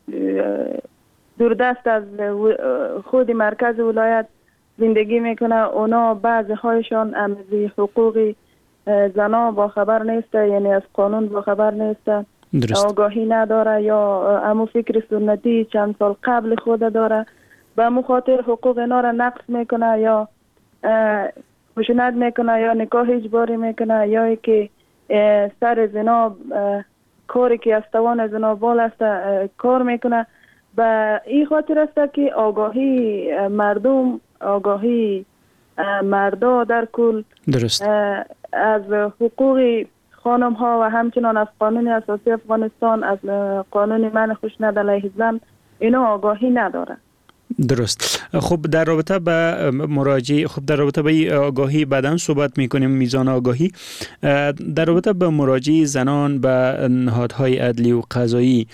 دوردست از خود مرکز ولایت زندگی میکنه، اونا بعضی هایشان از حقوق زنا با خبر نیسته، یعنی از قانون با خبر نیسته، آگاهی نداره یا امو فکر سنتی چند سال قبل خود داره، به مخاطر حقوق اینا را نقص میکنه یا خشونت میکنه یا نکاح اجباری میکنه یا که سر زنا کاری که از توان زنا بال است کار میکنه. به این خاطر است که آگاهی مردم، آگاهی مردا در کل درست از حقوق خانم ها و همچنان از قانون اساسی افغانستان، از قانون منع خشونت علیه زن، اینا آگاهی نداره. درست. خب در رابطه به مراجعه، خب در رابطه به آگاهی بعداً صحبت میکنیم، میزان آگاهی. در رابطه به مراجعه زنان به نهادهای عدلی و قضایی،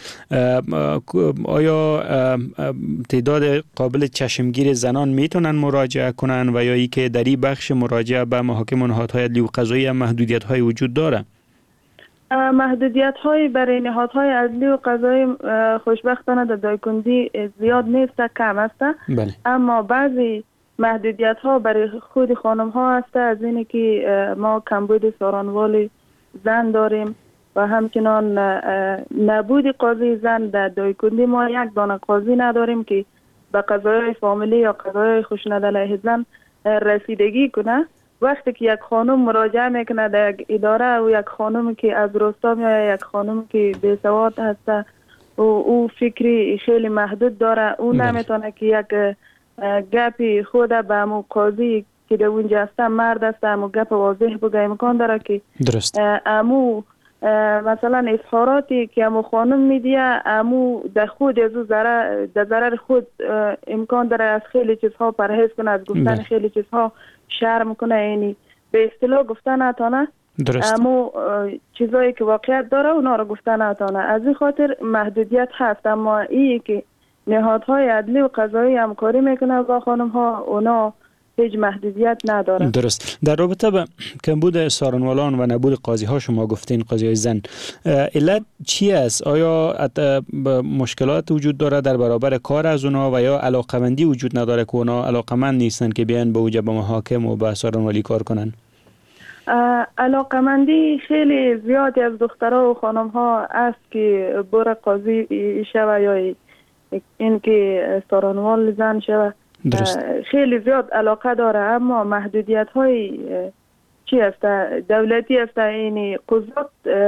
آیا تعداد قابل چشمگیر زنان میتونن مراجعه کنن و یا ای که در این بخش مراجعه به محاکم و نهادهای عدلی و قضایی هم محدودیت های وجود داره؟ محدودیت های برای نهادهای عدلی و قضایی خوشبختانه در دایکندی زیاد نیست، کم است. بله. اما بعضی محدودیت ها برای خود خانم ها هست، از اینه که ما کمبود سارانوال زن داریم و همچنان نبود قاضی زن در دایکندی. ما یک دانه قاضی نداریم که به قضایای فامیلی یا قضایای خشونت علیه زن رسیدگی کنه. وقتی که یک خانم مراجعه میکنه در یک اداره و یک خانم که از روستا میاد، یک خانم که بیسواد هست و او فکری خیلی محدود داره، او نمیتونه که یک گپی خود به امو قاضی که در اونجا هست مرد است امو گپ واضح بگه، امکان داره که درست امو مثلا اظهاراتی که امو خانم میدیه امو در خود از ضرر در ضرر خود امکان داره از خیلی چیزها پرهیز کنه، از گفتن خیلی چیزها شرم کنه، یعنی به اصطلاح گفتن نتانه. درست. اما چیزایی که واقعیت داره اونا رو گفتن نتانه. از این خاطر محدودیت هست، اما این که نهادهای عدلی و قضایی همکاری میکنه با خانم ها، اونا هیچ محدودیت نداره. درست. در رابطه با کمبود سارنوالان و نبود قاضی ها شما گفتین قاضی های زن، علت چی است؟ آیا مشکلات وجود داره در برابر کار از اونا و یا علاقمندی وجود نداره که اونا علاقمند نیستن که بیان به اوجه به محاکم و به سارنوالی کار کنن؟ علاقمندی خیلی زیادی از دخترها و خانم ها است که بر قاضی شوه یا این که سارنوال زن شوه. درست. خیلی زیاد علاقه داره، اما محدودیت های چی است؟ دولتی است، این قضات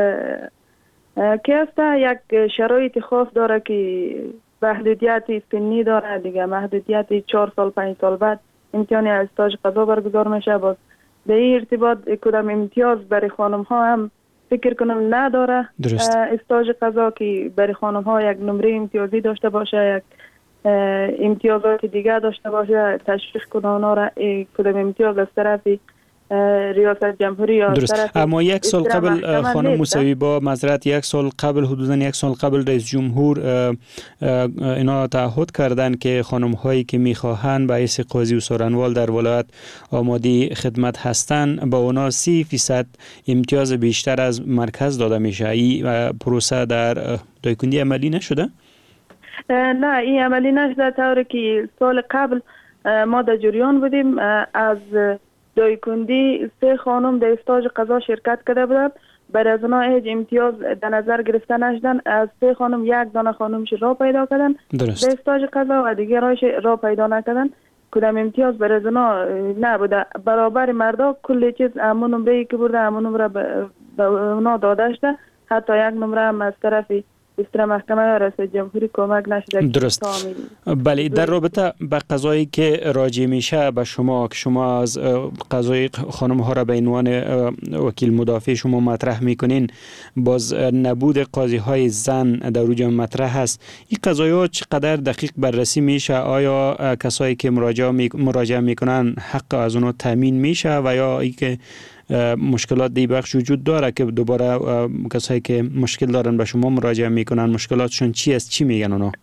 که است یک شرایط خاص داره که محدودیت سنی داره دیگه، محدودیت چهار سال پنج سال بعد امتحان استاژ قضا برگزار میشه. باز به این ارتباط کدام امتیاز برای خانم ها هم فکر کنم نداره. درست. استاژ قضا که برای خانم ها یک نمره امتیازی داشته باشه، یک امتیازات دیگه داشته باشه، تشویق کنه اونا را کدام امتیاز از طرف ریاست جمهوری یا درست. طرف اما یک سال قبل خانم موسوی با معذرت یک سال قبل حدودا یک سال قبل رئیس جمهور اینا تعهد کردن که خانم هایی که میخواهند به حیث قاضی و سارنوال در ولایت آماده خدمت هستند با اونا سی فیصد امتیاز بیشتر از مرکز داده میشه. این پروسه در دایکندی عملی نشده؟ نه، این عملی نشده، طوری که سال قبل ما در جریان بودیم. از دایکندی سه خانم در استاج قضا شرکت کرده بودند. برای از اونها هیچ امتیاز در نظر گرفته نشدن. از سه خانم یک دانه خانمش را پیدا کردن در استاج قضا و دیگرایش را پیدا نکردن. کدام امتیاز برای از اونها نبوده. برابر مردا کل چیز همون نمره که برده همون نمره به اونا داده شده. حتی یک نمره هم از طرف بستر محکمه ریاست جمهوری کمک نشده. درست. بله، در رابطه به قضایی که راجع میشه به شما که شما از قضای خانم ها را به عنوان وکیل مدافع شما مطرح میکنین، باز نبود قاضی های زن در اوجا مطرح هست. این قضایی ها چقدر دقیق بررسی میشه؟ آیا کسایی که مراجعه می... مراجعه میکنن حق از اونها تامین میشه و یا ای که مشکلات دی بخش وجود داره که دوباره کسایی که مشکل دارن به شما مراجعه میکنن مشکلاتشون چی است؟ چی میگن اونا؟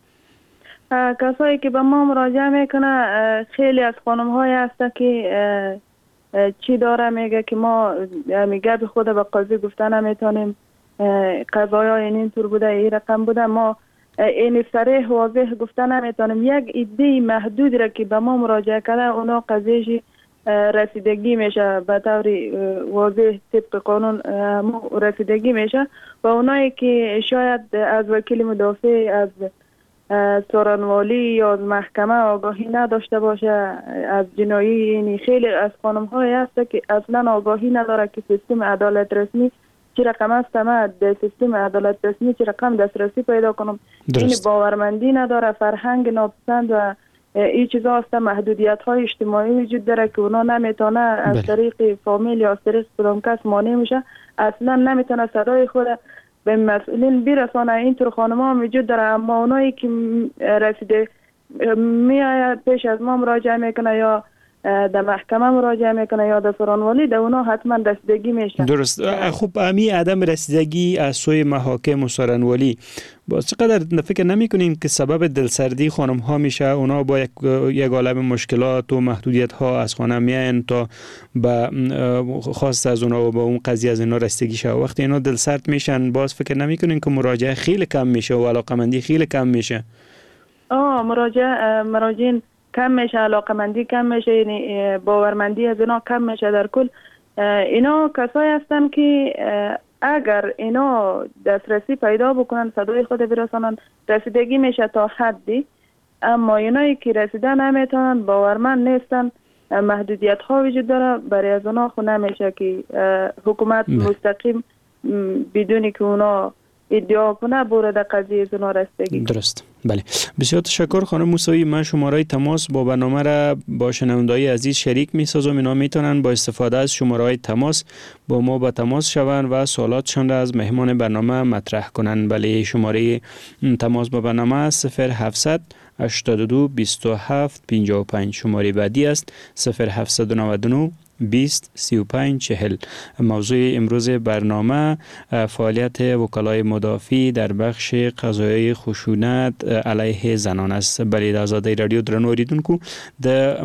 کسایی که به ما مراجعه میکنه خیلی از خانم های هست که چی داره میگه که ما میگه به خود به قاضی گفتن نمیتونیم، قضایی های این طور بوده، این رقم بوده، ما این صریح واضح گفتن نمیتونیم. یک ایده محدود را که به ما مراجعه کرده اونا قضیهش رسیدگی میشه به طور واضح طبق قانون رسیدگی میشه و اونایی که شاید از وکیل مدافع، از سارنوالی یا از محکمه آگاهی نداشته باشه از جنایی، یعنی خیلی از خانم های هست که اصلا آگاهی نداره که سیستم عدالت رسمی چی رقم است، ما در سیستم عدالت رسمی چی رقم دسترسی پیدا کنم. این باورمندی نداره، فرهنگ ناپسند و این چیزا هست، محدودیت های اجتماعی وجود داره که اونا نمیتونه از طریق فامیل یا از طریق کدام کس مانع میشه، اصلا نمیتونه صدای خود به مسئولین برسانه. اینطور خانم ها وجود داره، اما اونایی که رسیده میآید پیش از ما مراجعه میکنه یا در محکمه مراجعه میکنه یا در سرانوالی، در اونا حتما رسیدگی میشه. درست. خب امی عدم رسیدگی از سوی محاکم و سرانوالی باز چقدر فکر نمی کنین که سبب دلسردی خانم ها میشه؟ اونا با یک یک عالم مشکلات و محدودیت ها از خانه میاین تا به خواست از اونا و با اون قضیه از اینا رسیدگی شه. وقتی اینا دلسرد میشن باز فکر نمی کنین که مراجعه خیلی کم میشه و علاقمندی خیلی کم میشه؟ آه مراجعه مراجعین کم میشه، علاقمندی کم میشه، یعنی باورمندی از اینا کم میشه. در کل اینا کسایی هستن که اگر اینا دسترسی پیدا بکنن صدای خود برسانن رسیدگی میشه تا حدی، اما اینایی که رسیده نمیتونن، باورمند نیستن، محدودیت ها وجود داره، برای از اونا خود نمیشه که حکومت مستقیم بدونی که اونا ادعا کنه بورد قضیه از اونا رسیدگی. درست. بله، بسیار تشکر خانم موسوی. من شماره تماس با برنامه را با شنونده‌های عزیز شریک می‌سازم. اینا میتونن با استفاده از شماره تماس با ما با تماس شوند و سوالاتشان را از مهمان برنامه مطرح کنند. بله، شماره تماس با برنامه صفر هفتصد هشتاد و دو بیست و هفت پنجاه و پنج. شماره بعدی است صفر هفتصد و نود و نه بیست سی و پنج چهل. موضوع امروز برنامه فعالیت وکلای مدافع در بخش قضایای خشونت علیه زنان است. بله، د آزادۍ رادیو درنو اوریدونکو، د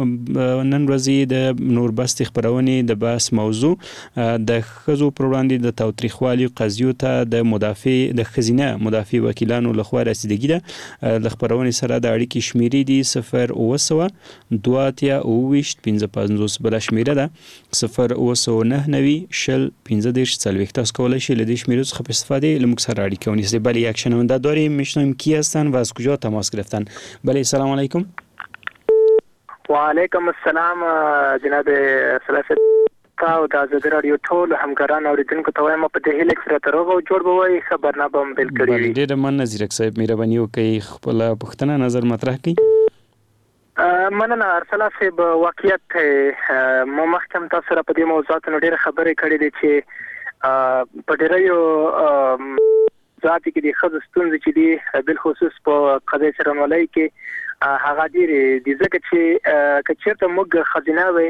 نن ورځې د نوربست خبرونې د بحث موضوع د ښځو پر وړاندې د تاوتریخوالي قضیو ته د مدافع د ښځینه مدافع وکیلانو لخوا رسیدګي ده. د خبرونې سره د اړیکې شمیرې دي صفر اوه سوه دوه اتیا اوه ویشت پنځه پنځوس. بله شمیره ده صفر اوه سوه نهه نوي شل پنځه دېرش څلوېښت. تاسو کولی شئ له دې شمیرو څخه په استفاده له موږ سره اړیکه ونیسئ. بله، یک شنونده داریم، میشنویم کی هستن و از کجا تماس گرفتن. بله، سلام علیکم. و علیکم السلام جناب سلافت او د آزادۍ رادیو ټول همکاران اوریدونکو ته وایم په دې هیله کې سره تروغ او جوړ بوي خبرنامه هم بل کړی وي. ډېر مننه زیرک صاحب، مهرباني وکړئ خپل پوښتنه نظر مطرح کړئ. مننه ارسلا صاحب، واقعیت مو مخکم تاسو را په دې موضوعاتو ډېر خبرې کړې دي چې په ډېرو ذاتي کې د ښځو ستونزې چې دي بل خصوص په قضیه سرانوالی کې هغه ډېرې دي، ځکه چې که چېرته موږ ښځینه وې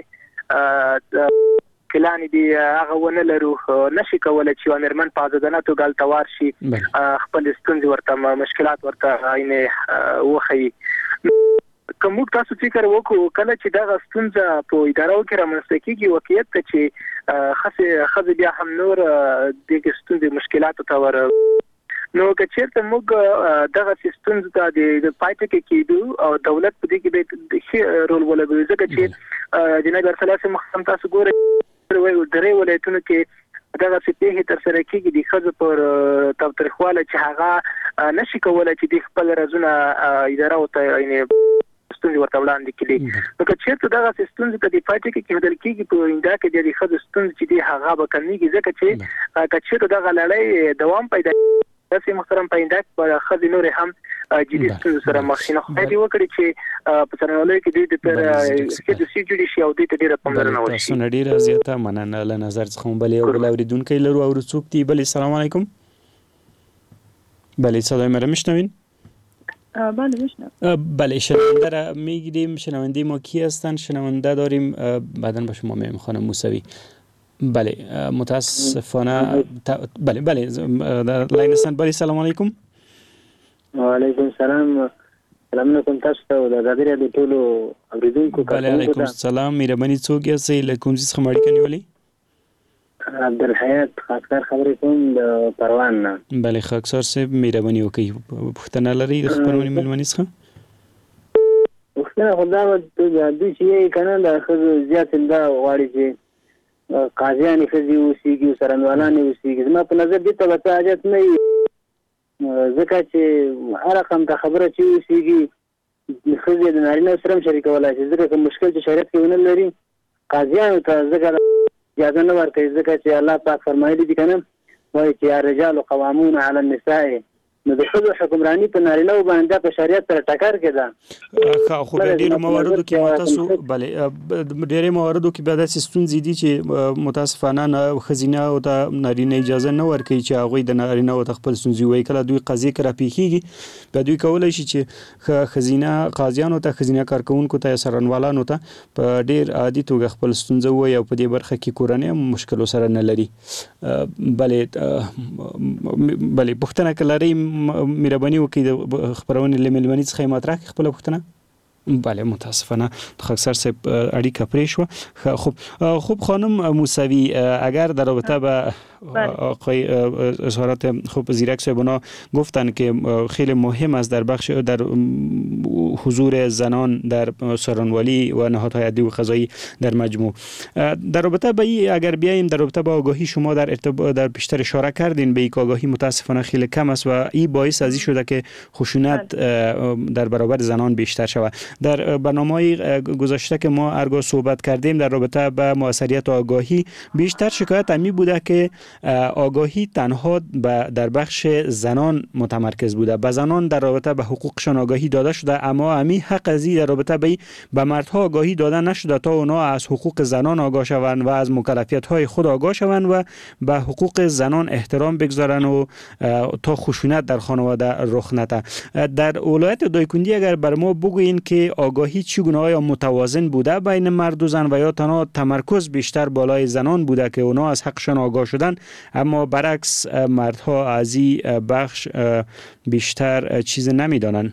کلانې دي هغه ونه لرو، نشي کولی چې یوه مېرمن په ازادانه توګه هلته وار شي، خپل ستونزې ورته مشکلات ورته عینې وښیي. که موږ تاسو فکر وکړو کله چې دغه ستونزه په ادارو کې رامنځته کېږي، واقعیت ته چې ښځې بیا هم نور دغې ستونزې مشکلاتو ته ور نو که چیرته موږ دغه سیستم ته د پایټه کې کېدو او دولت په دې کې به ښه رول ولوي ځکه چې جناب ارسلاسي مخکم تاسو ګورئ درې ولایتونو کې دغه سپېه تر سره کېږي د خځو پر تاوتریخواله چې هغه نشي کولای چې د خپل رازونه اداره او ته یعنی ستونزې ورته وړاندې کړي نو که چېرته دغه ستونزې ته د پایټه کې کېدل کېږي په اینده کې د خځو ستونزې چې دی هغه به کمیږي ځکه چې که چېرته دغه لړۍ دوام پیدا تاسو محترم پاینده په خځې نور هم جدي ستونزې سره مخ شي نو خدای دې وکړي چې په څرنولۍ کې د پر کې د سی جوړ شي او د ډیره پاملرنه وشي تاسو نه ډیره زیاته مننه له نظر څخه بل یو بل اوریدونکو لرو او څوک دی بل السلام علیکم بله صدای مرا میشنوین بله میشنوم بله شنونده را میگیریم شنونده ما کی هستن شنونده داریم بعداً با شما میام خانم موسوی بله متاسفانه بله بله در لاین هستن بله سلام علیکم و علیکم السلام سلام علیکم تاسو ته د غادر د ټولو اوریدونکو بله علیکم السلام مهرباني څوک یاست له کوم ځای څخه اړیکه نیولې عبدالحیات خاکسار خبرې کوم د پروان نه بله خاکسار صاحب مهرباني وکړئ پوښتنه لرئ د خبرونې مېلمنې څخه پوښتنه خو دا وه دوی چې یې که نه د ښځو زیات دا غواړي چې قاضیانې ښځې اوسېږي او څرنګوالانې اوسېږي زما په نظر دې ته به څه حاجت نه وي ځکه چې هر رقم ته خبره چې اوسېږي ښځې د نارینه سره هم شریکولی شي ځکه که مشکل چې شریعت کې ونه لري قاضیانو ته ځکه اجازه نه ورکوي ځکه چې الله پاک فرمایلي دي که نه وایي چې الرجال قوامون علی النساء نو د ښځو حکمراني په نارینه‌و باندې په شریعت سره ټکر کې ده خو په ډېرو مواردو کې ما تاسو بله ډېرې مواردو کې بیا داسې ستونزې دي چې متاسفانه ښځینه او ته نارینه اجازه نه ورکوي چې هغوی د نارینه او ته خپل ستونزې ووایي کله دوی قضیې که راپېښېږي بیا دوی کولی شي چې ښځینه قاضیانو ته ښځینه کارکوونکو ته یا څارنوالانو ته په ډېر عادي توګه خپل ستونزه ووایي او په دې برخه کې کورنۍ هم مشکلو سره نه لري بلې بلې پوښتنه که لرئ مهرباني وکړئ د خپرونې له مېلمنې څخه یې مطرح کړئ خپله پوښتنه بله متاسفانه خاکسار صاحب اړیکه پرې شوه خب خب خانم موسوی اگر در رابطه با آقای اظهارات خب زیرک صاحبانا گفتن که خیلی مهم است در بخش در حضور زنان در سارنوالی و نهادهای عدلی و قضایی در مجموع در رابطه با این اگر بیاییم در رابطه با آگاهی شما در ارتباط در بیشتر اشاره کردین به یک آگاهی متاسفانه خیلی کم است و این باعث از این شده که خشونت در برابر زنان بیشتر شود در برنامه‌های گذشته که ما ارگاه صحبت کردیم در رابطه با موثریت آگاهی بیشتر شکایت امی بوده که آگاهی تنها در بخش زنان متمرکز بوده به زنان در رابطه به حقوقشان آگاهی داده شده اما امی حق ازی در رابطه به به مردها آگاهی داده نشده تا اونا از حقوق زنان آگاه شوند و از مکلفیت های خود آگاه شوند و به حقوق زنان احترام بگذارن و تا خشونت در خانواده رخ نده. در ولایت دایکندی اگر بر ما بگوین که آگاهی چگونه آیا متوازن بوده بین مرد و زن و یا تنها تمرکز بیشتر بالای زنان بوده که اونا از حقشان آگاه شدن اما برعکس مردها از این بخش بیشتر چیز نمیدانن؟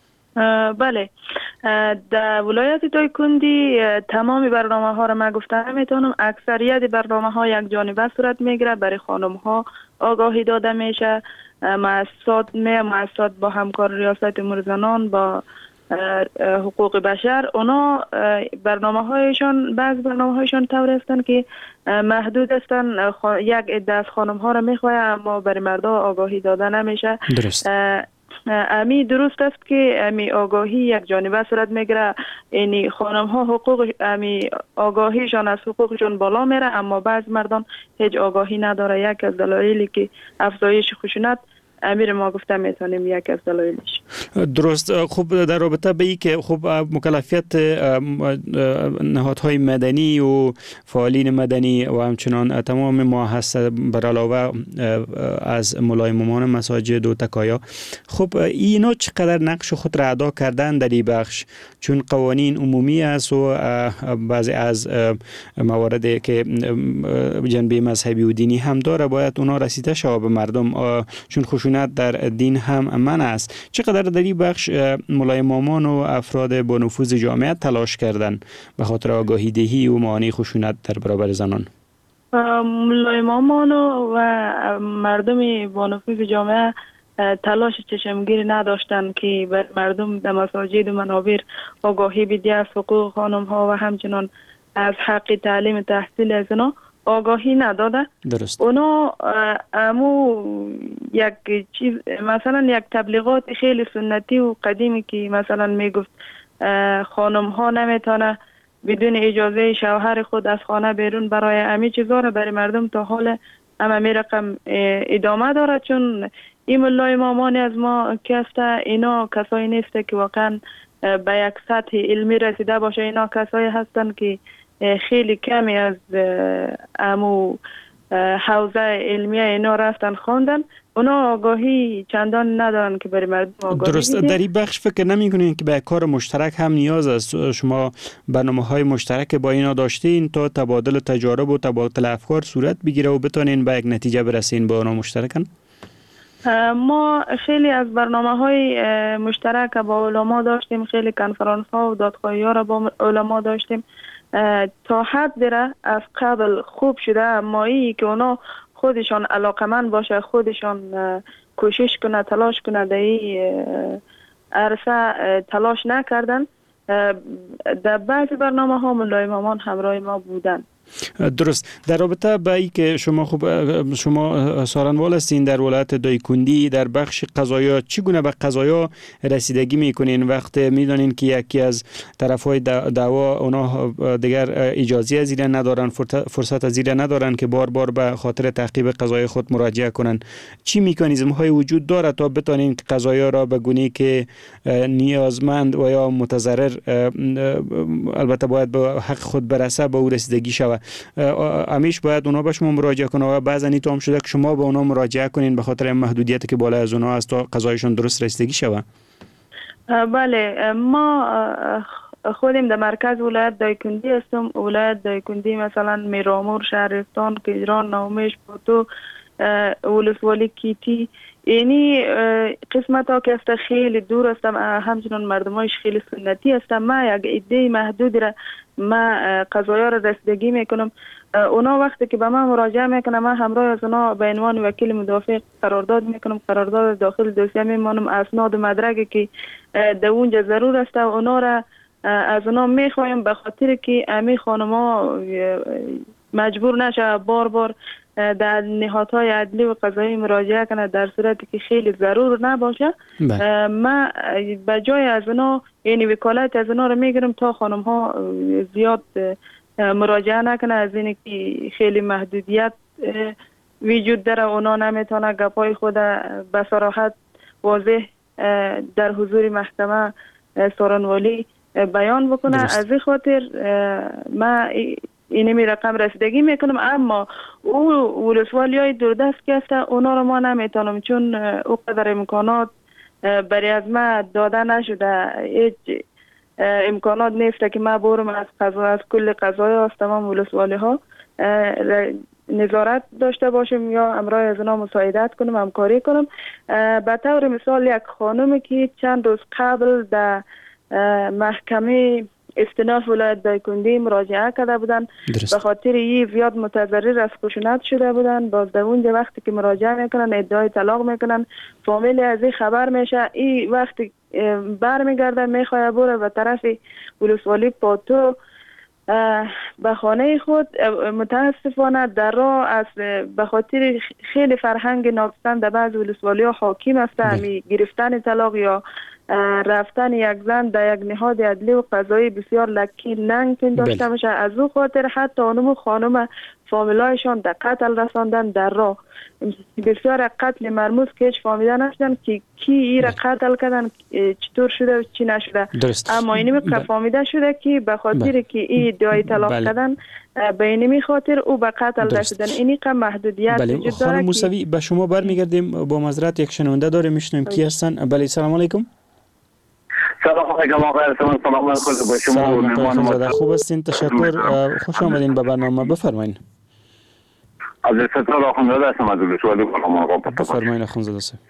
بله در ولایت دایکندی تمام برنامه ها را من گفتم میتونم اکثریت برنامه ها یک جانبه صورت میگیره برای خانم ها آگاهی داده میشه مؤسسات می مؤسسات با همکار ریاست امور زنان با حقوق بشر اونا برنامه هایشان بعض برنامه هایشان طور هستند که محدود هستند یک عده از خانم ها را میخواه اما برای مردا آگاهی داده نمیشه درست امی درست است که امی آگاهی یک جانبه صورت میگیره یعنی خانم ها حقوق امی آگاهیشان از حقوقشان بالا میره اما بعض مردان هیچ آگاهی نداره یک از دلایلی که افزایش خشونت امیر ما گفتم میتونیم یک از دلایلش درست. خوب در رابطه به این که خب مکلفیت نهادهای مدنی و فعالین مدنی و همچنان تمام ما هست بر علاوه از ملایممان مساجد و تکایا خب اینا چقدر نقش خود را ادا کردن در این بخش چون قوانین عمومی است و بعضی از موارد که جنبه مذهبی و دینی هم داره باید اونا رسیده شود به مردم چون خشونت در دین هم من است. چقدر در این بخش ملایمامان و افراد با نفوذ جامعه تلاش کردن به خاطر آگاهی دهی و معانی خشونت در برابر زنان؟ ملایمامان و مردم با نفوذ جامعه تلاش چشمگیری نداشتن که بر مردم در مساجد و منابر آگاهی بدی از حقوق خانم ها و همچنان از حق تعلیم تحصیل از اونا آگاهی نداده. درست. اونا امو یک چیز مثلا یک تبلیغات خیلی سنتی و قدیمی که مثلا میگفت خانم ها نمیتونه بدون اجازه شوهر خود از خانه بیرون برای امی چیزا رو برای مردم تا حال اما می رقم ادامه داره، چون این ملای مامانی از ما کسته اینا کسایی نیسته که واقعا به یک سطح علمی رسیده باشه. اینا کسایی هستن که خیلی کمی از امو حوزه علمی اینا رفتن خوندن، اونا آگاهی چندان ندارن که برای مردم آگاهی درست بیده. در این بخش فکر نمی کنین که به کار مشترک هم نیاز است؟ شما برنامه های مشترک با اینا داشتین تا تبادل تجارب و تبادل افکار صورت بگیره و بتونین به یک نتیجه برسین با اونا مشترکن؟ ما خیلی از برنامه های مشترک با علما داشتیم، خیلی کنفرانس ها و دادخواهی ها را با علما داشتیم. تا حد دیره از قبل خوب شده، اما ای که اونا خودشان علاقمند باشه، خودشان کوشش کنه، تلاش کنه، در این عرصه تلاش نکردن. در بعضی برنامه ها ملای مامان همراه ما بودن. درست. در رابطه با ای که شما خوب شما سارنوال هستین در ولایت دایکندی، در بخش قضایا چگونه به قضایا رسیدگی میکنین وقتی میدونین که یکی از طرفهای دعوا اونا دیگر اجازه از زیر ندارن، فرصت از زیر ندارن که بار بار به خاطر تعقیب قضای خود مراجعه کنن؟ چی مکانیزم های وجود داره تا بتونین قضایا را به گونه‌ای که نیازمند و یا متضرر البته باید به حق خود برسه به او رسیدگی شود؟ همیشه باید اونا به شما مراجعه کنن و بعضا این هم شده که شما به اونا مراجعه کنین به خاطر محدودیتی که بالا از اونا است تا قضایشون درست رسیدگی شود؟ بله، ما خودیم در مرکز ولایت دایکندی هستم. ولایت دایکندی مثلا میرامور، شهرستان، کجران، نومیش، پوتو، ولسوالی کیتی، اینی قسمت ها که است خیلی دور هستم، همچنان مردمایش خیلی سنتی هستم. ما یک ایده محدودی را ما قضایا را رسیدگی میکنم. اونا وقتی که به من مراجعه میکنم، من همراه از اونا به عنوان وکیل مدافع قرارداد میکنم. قرارداد داخل دوسیه میمانم، اسناد و مدرکی که در اونجا ضرور است اونا را از اونا میخوایم به خاطر که امی خانما مجبور نشه بار بار در نهادهای عدلی و قضایی مراجعه کنه در صورتی که خیلی ضرور نباشه. ما به جای از اونا یعنی وکالت از اونا رو میگیرم تا خانم ها زیاد مراجعه نکنه، از اینه که خیلی محدودیت وجود داره، اونا نمیتونه گپای خود به صراحت واضح در حضور محکمه سارنوالی بیان بکنه. درست. از این خاطر ما اینمی رقم رسیدگی میکنم، اما او ولسوالی های دوردست که هست اونا رو ما نمیتونم، چون او قدر امکانات برای از ما داده نشده. هیچ امکانات نیست که ما برم از قضا از کل قضای از تمام ولسوالی ها نظارت داشته باشیم یا امرای از اونا مساعدت کنم، همکاری کنم. به طور مثال یک خانومی که چند روز قبل در محکمه استیناف ولایت دایکندی مراجعه کرده بودن، به خاطر این زیاد متضرر از خشونت شده بودن. باز در اونجا وقتی که مراجعه میکنن ادعای طلاق میکنن، فامیل از این خبر میشه، این وقتی برمیگرده میخواد بره به طرف ولسوالی پاتو به خانه خود. متاسفانه در راه از به خاطر خیلی فرهنگ ناپسند در بعض ولسوالی ها حاکم است، همی گرفتن طلاق یا رفتن یک زن در یک نهاد عدلی و قضایی بسیار لکی ننگ داشته باشه. از او خاطر حتی اونم خانم فامیلایشان در قتل رساندن در راه. بسیار قتل مرموز که هیچ فامیده نشدن که کی ای را قتل کردن، چطور شده و چی نشده. درست. اما اینمی که فامیده شده که به خاطر که ای ادعای طلاق کردن به اینمی خاطر او به قتل رسیدن. اینی که محدودیت وجود داره. خانم موسوی به شما برمیگردیم. با معذرت یک شنونده داره میشنویم کی هستن. بله، سلام علیکم. سلام علیکم آقای رسمان، سلام علیکم با شما و مهمان. خوب هستین، تشکر. خوش آمدین به برنامه. بفرمایید. عبدالستار آخونزاده هستم از ولسوالی آقا. بفرمایید آخونزاده صاحب.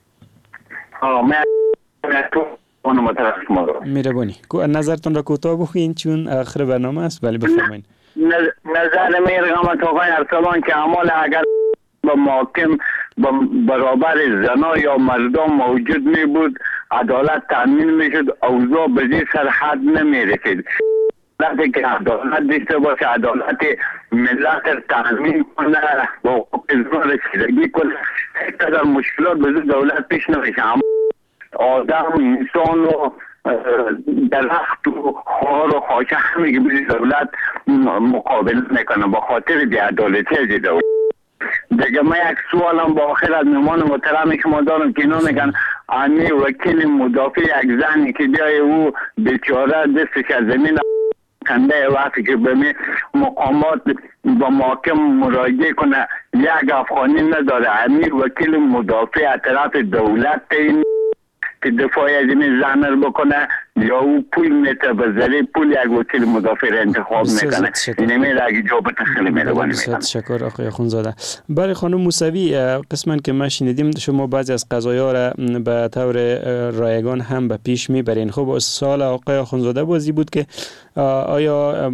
آه من تو اونو مطرح شما دارم. مهربانی. نظرتون را کوتاه بخوین چون آخر برنامه است. ولی بفرمایید. نظر میرم تا آقای ارسلان که اعمال اگر با محاکم برابر زنا یا مردم موجود می بود، عدالت تامین می شد، اوضاع به این سرحد نمی رسید. وقتی که عدالت داشته باشه، عدالت ملت را تامین کنه، با حقوق انسان رسیدگی کنه، اینقدر مشکلات به دولت پیش نمیشه. آدم، انسان و درخت و خار و خاشه همه که به دولت مقابل میکنه با خاطر بی‌عدالتی از دولت. دیگه من یک سوالم با آخر از مهمان محترمی که ما دارم که اینا میگن امی وکیل مدافع یک زنی که جای او بیچاره دستش از زمین کنده وقتی که به مقامات با محاکم مراجعه کنه یک افغانی نداره. امی وکیل مدافع از طرف دولت این که دفاع از این زن رو بکنه یا او پول میته به ذریعه پول یک وکیل مدافع را انتخاب میکنه. این میره اگه جوابت خیلی میروانی میکنه. تشکر آقای خونزاده. برای خانم موسوی، قسما که ما شنیدیم شما بعضی از قضایا را به طور رایگان هم به پیش میبرین. خب سوال آقای خونزاده بازی بود که آیا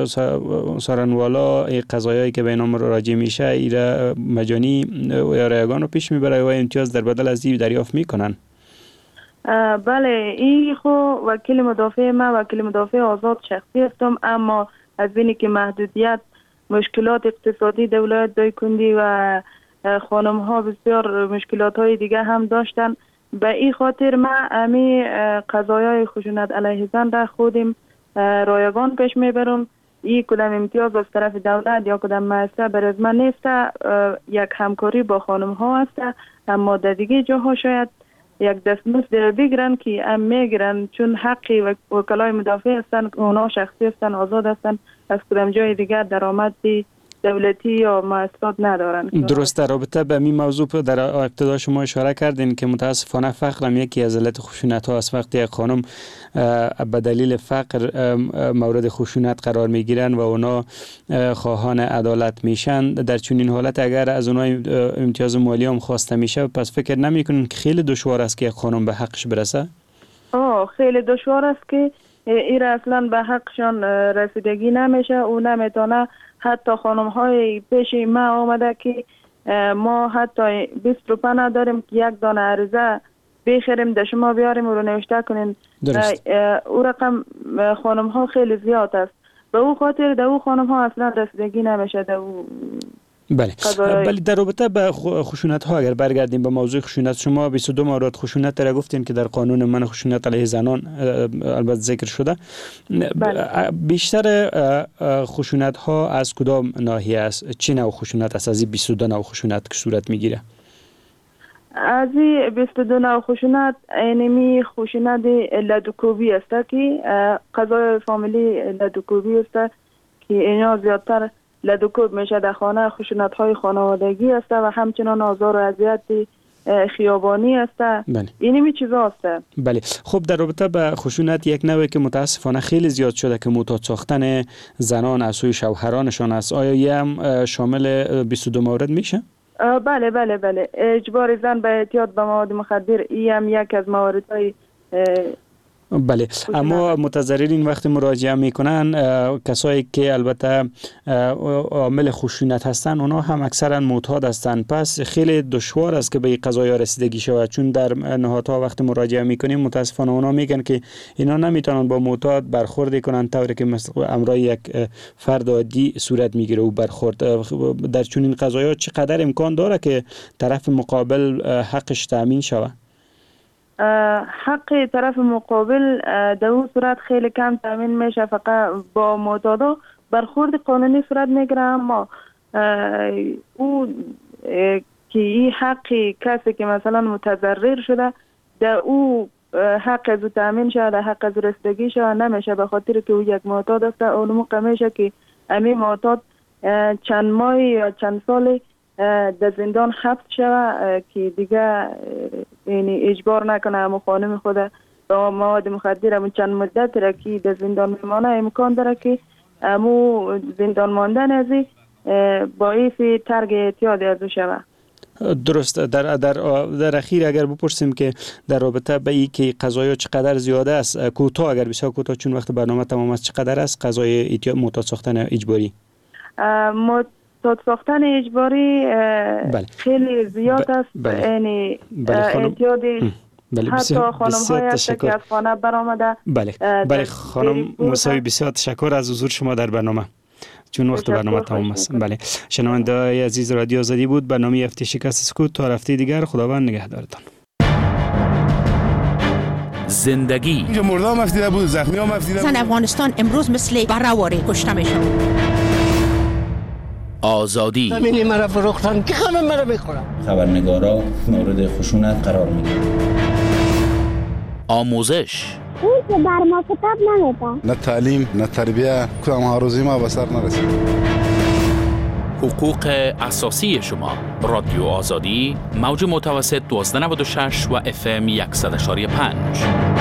سارنوالا قضایایی که به اینا راجع میشه ایرا مجانی یا رایگان رو پیش میبره و امتیاز در بدل از این دریافت میکنن؟ بله، این خو وکیل مدافع ما وکیل مدافع آزاد شخصی هستم، اما از بینی که محدودیت مشکلات اقتصادی در ولایت دایکنډي و خانم ها بسیار مشکلات های دیگه هم داشتن، به این خاطر ما امی قضایای خشونت علیه زن را خودیم رایگان پیش میبرم. این کدام امتیاز از طرف دولت یا کدام مؤسسه برای من نیست، یک همکاری با خانم ها است، اما در دیگه جاها شاید یک دستمزد بگیرن که ام میگیرن چون حقی وکلای مدافع هستن، اونا شخصی هستن، آزاد هستن، از کدام جای دیگر درآمد دولتی یا مؤسسات ندارن. درست. در رابطه به این موضوع در ابتدا شما اشاره کردین که متاسفانه فقر هم یکی از علت خشونت ها است. وقتی یک خانم به دلیل فقر مورد خشونت قرار میگیرن و اونا خواهان عدالت میشن، در چنین حالت اگر از اونا امتیاز مالی هم خواسته میشه، پس فکر نمیکنین که خیلی دشوار است که یک خانم به حقش برسه؟ آه خیلی دشوار است که این اصلا به حقشان رسیدگی نمیشه. او نمیتونه. حتی خانم های پیش ما آمده که ما حتی بیست روپه نداریم که یک دانه عرضه بخریم در شما بیاریم و رو نوشته کنین. او رقم خانم ها خیلی زیاد است. به او خاطر در او خانم ها اصلا رسیدگی نمیشه در او. بله. بله، در رابطه با خشونت ها اگر برگردیم به موضوع خشونت، شما بیست و دو مورد خشونت را گفتین که در قانون من خشونت علیه زنان البته ذکر شده. بله. بیشتر خشونت ها از کدام ناحیه است؟ چه نوع خشونت است از این بیست و دو نوع خشونت که صورت میگیره؟ از این بیست و دو نوع خشونت اینمی خشونت لدوکوبی است که قضای فامیلی لدوکوبی است که اینا زیادتر لدوکوب میشه در خانه، خشونت های خانوادگی است و همچنان آزار و اذیت خیابانی است. بله. اینمی چیزا است. بله. خب در رابطه با خشونت یک نوعی که متاسفانه خیلی زیاد شده که معتاد ساختن زنان از سوی شوهرانشان است، آیا یه هم شامل بیست و دو مورد میشه؟ بله بله بله. اجبار زن به اعتیاد به مواد مخدر این هم یک از مواردهای. بله، اما متضررین وقتی مراجعه میکنن، کسایی که البته عامل خشونت هستن اونا هم اکثرا معتاد هستن، پس خیلی دشوار است که به این قضایا رسیدگی شود، چون در نهادها وقتی مراجعه میکنیم متاسفانه اونا میگن که اینا نمیتونن با معتاد برخورد کنن طوری که مثل امرای یک فرد عادی صورت میگیره و برخورد. در چنین قضایا چقدر امکان داره که طرف مقابل حقش تامین شود؟ حق طرف مقابل در اون صورت خیلی کم تامین میشه، فقط با معتادا برخورد قانونی صورت میگیره، اما او که این حق کسی که مثلا متضرر شده در او حق از تامین شده، در حق از رسیدگی شده نمیشه، به خاطر که او یک معتاد است. اون موقع میشه که امی معتاد چند ماه یا چند سال در زندان حبس شوه که دیگه یعنی اجبار نکنه همون خانم خود با مواد مخدر همون چند مدت را که در زندان میمانه، امکان داره که همون زندان ماندن ازی باعث ترک اعتیاد ازو شوه. درست. در در در اخیر اگر بپرسیم که در رابطه به این که قضایا چقدر زیاده است، کوتاه اگر بسیار کوتاه چون وقت برنامه تمام است، چقدر است قضای معتاد ساختن اجباری؟ استاد ساختن اجباری بله. خیلی زیاد است. بله. یعنی بله اعتیادش بله حتی خانم های هست که از خانه برآمده. بله بله خانم موسوی بسیار تشکر از حضور شما در برنامه، چون وقت برنامه تمام است. بله شنونده عزیز رادیو آزادی بود برنامه هفته شکست سکوت. تا هفته دیگر خداوند نگهدارتان. زندگی اینجا مردم مفتیده بود، زخمی ها مفتیده بود. زن افغانستان امروز مثل برهواری کشته میشن. آزادی زمینی مرا فروختن که همه مرا میخورن. خبرنگارا مورد خشونت قرار میگیرن. آموزش اون که بر ما کتاب نمیده. نه تعلیم نه تربیه، کدام ها روزی ما به سر نرسید. حقوق اساسی شما. رادیو آزادی موج متوسط دوازده نود و شش و اف ام صد و شش و پنج.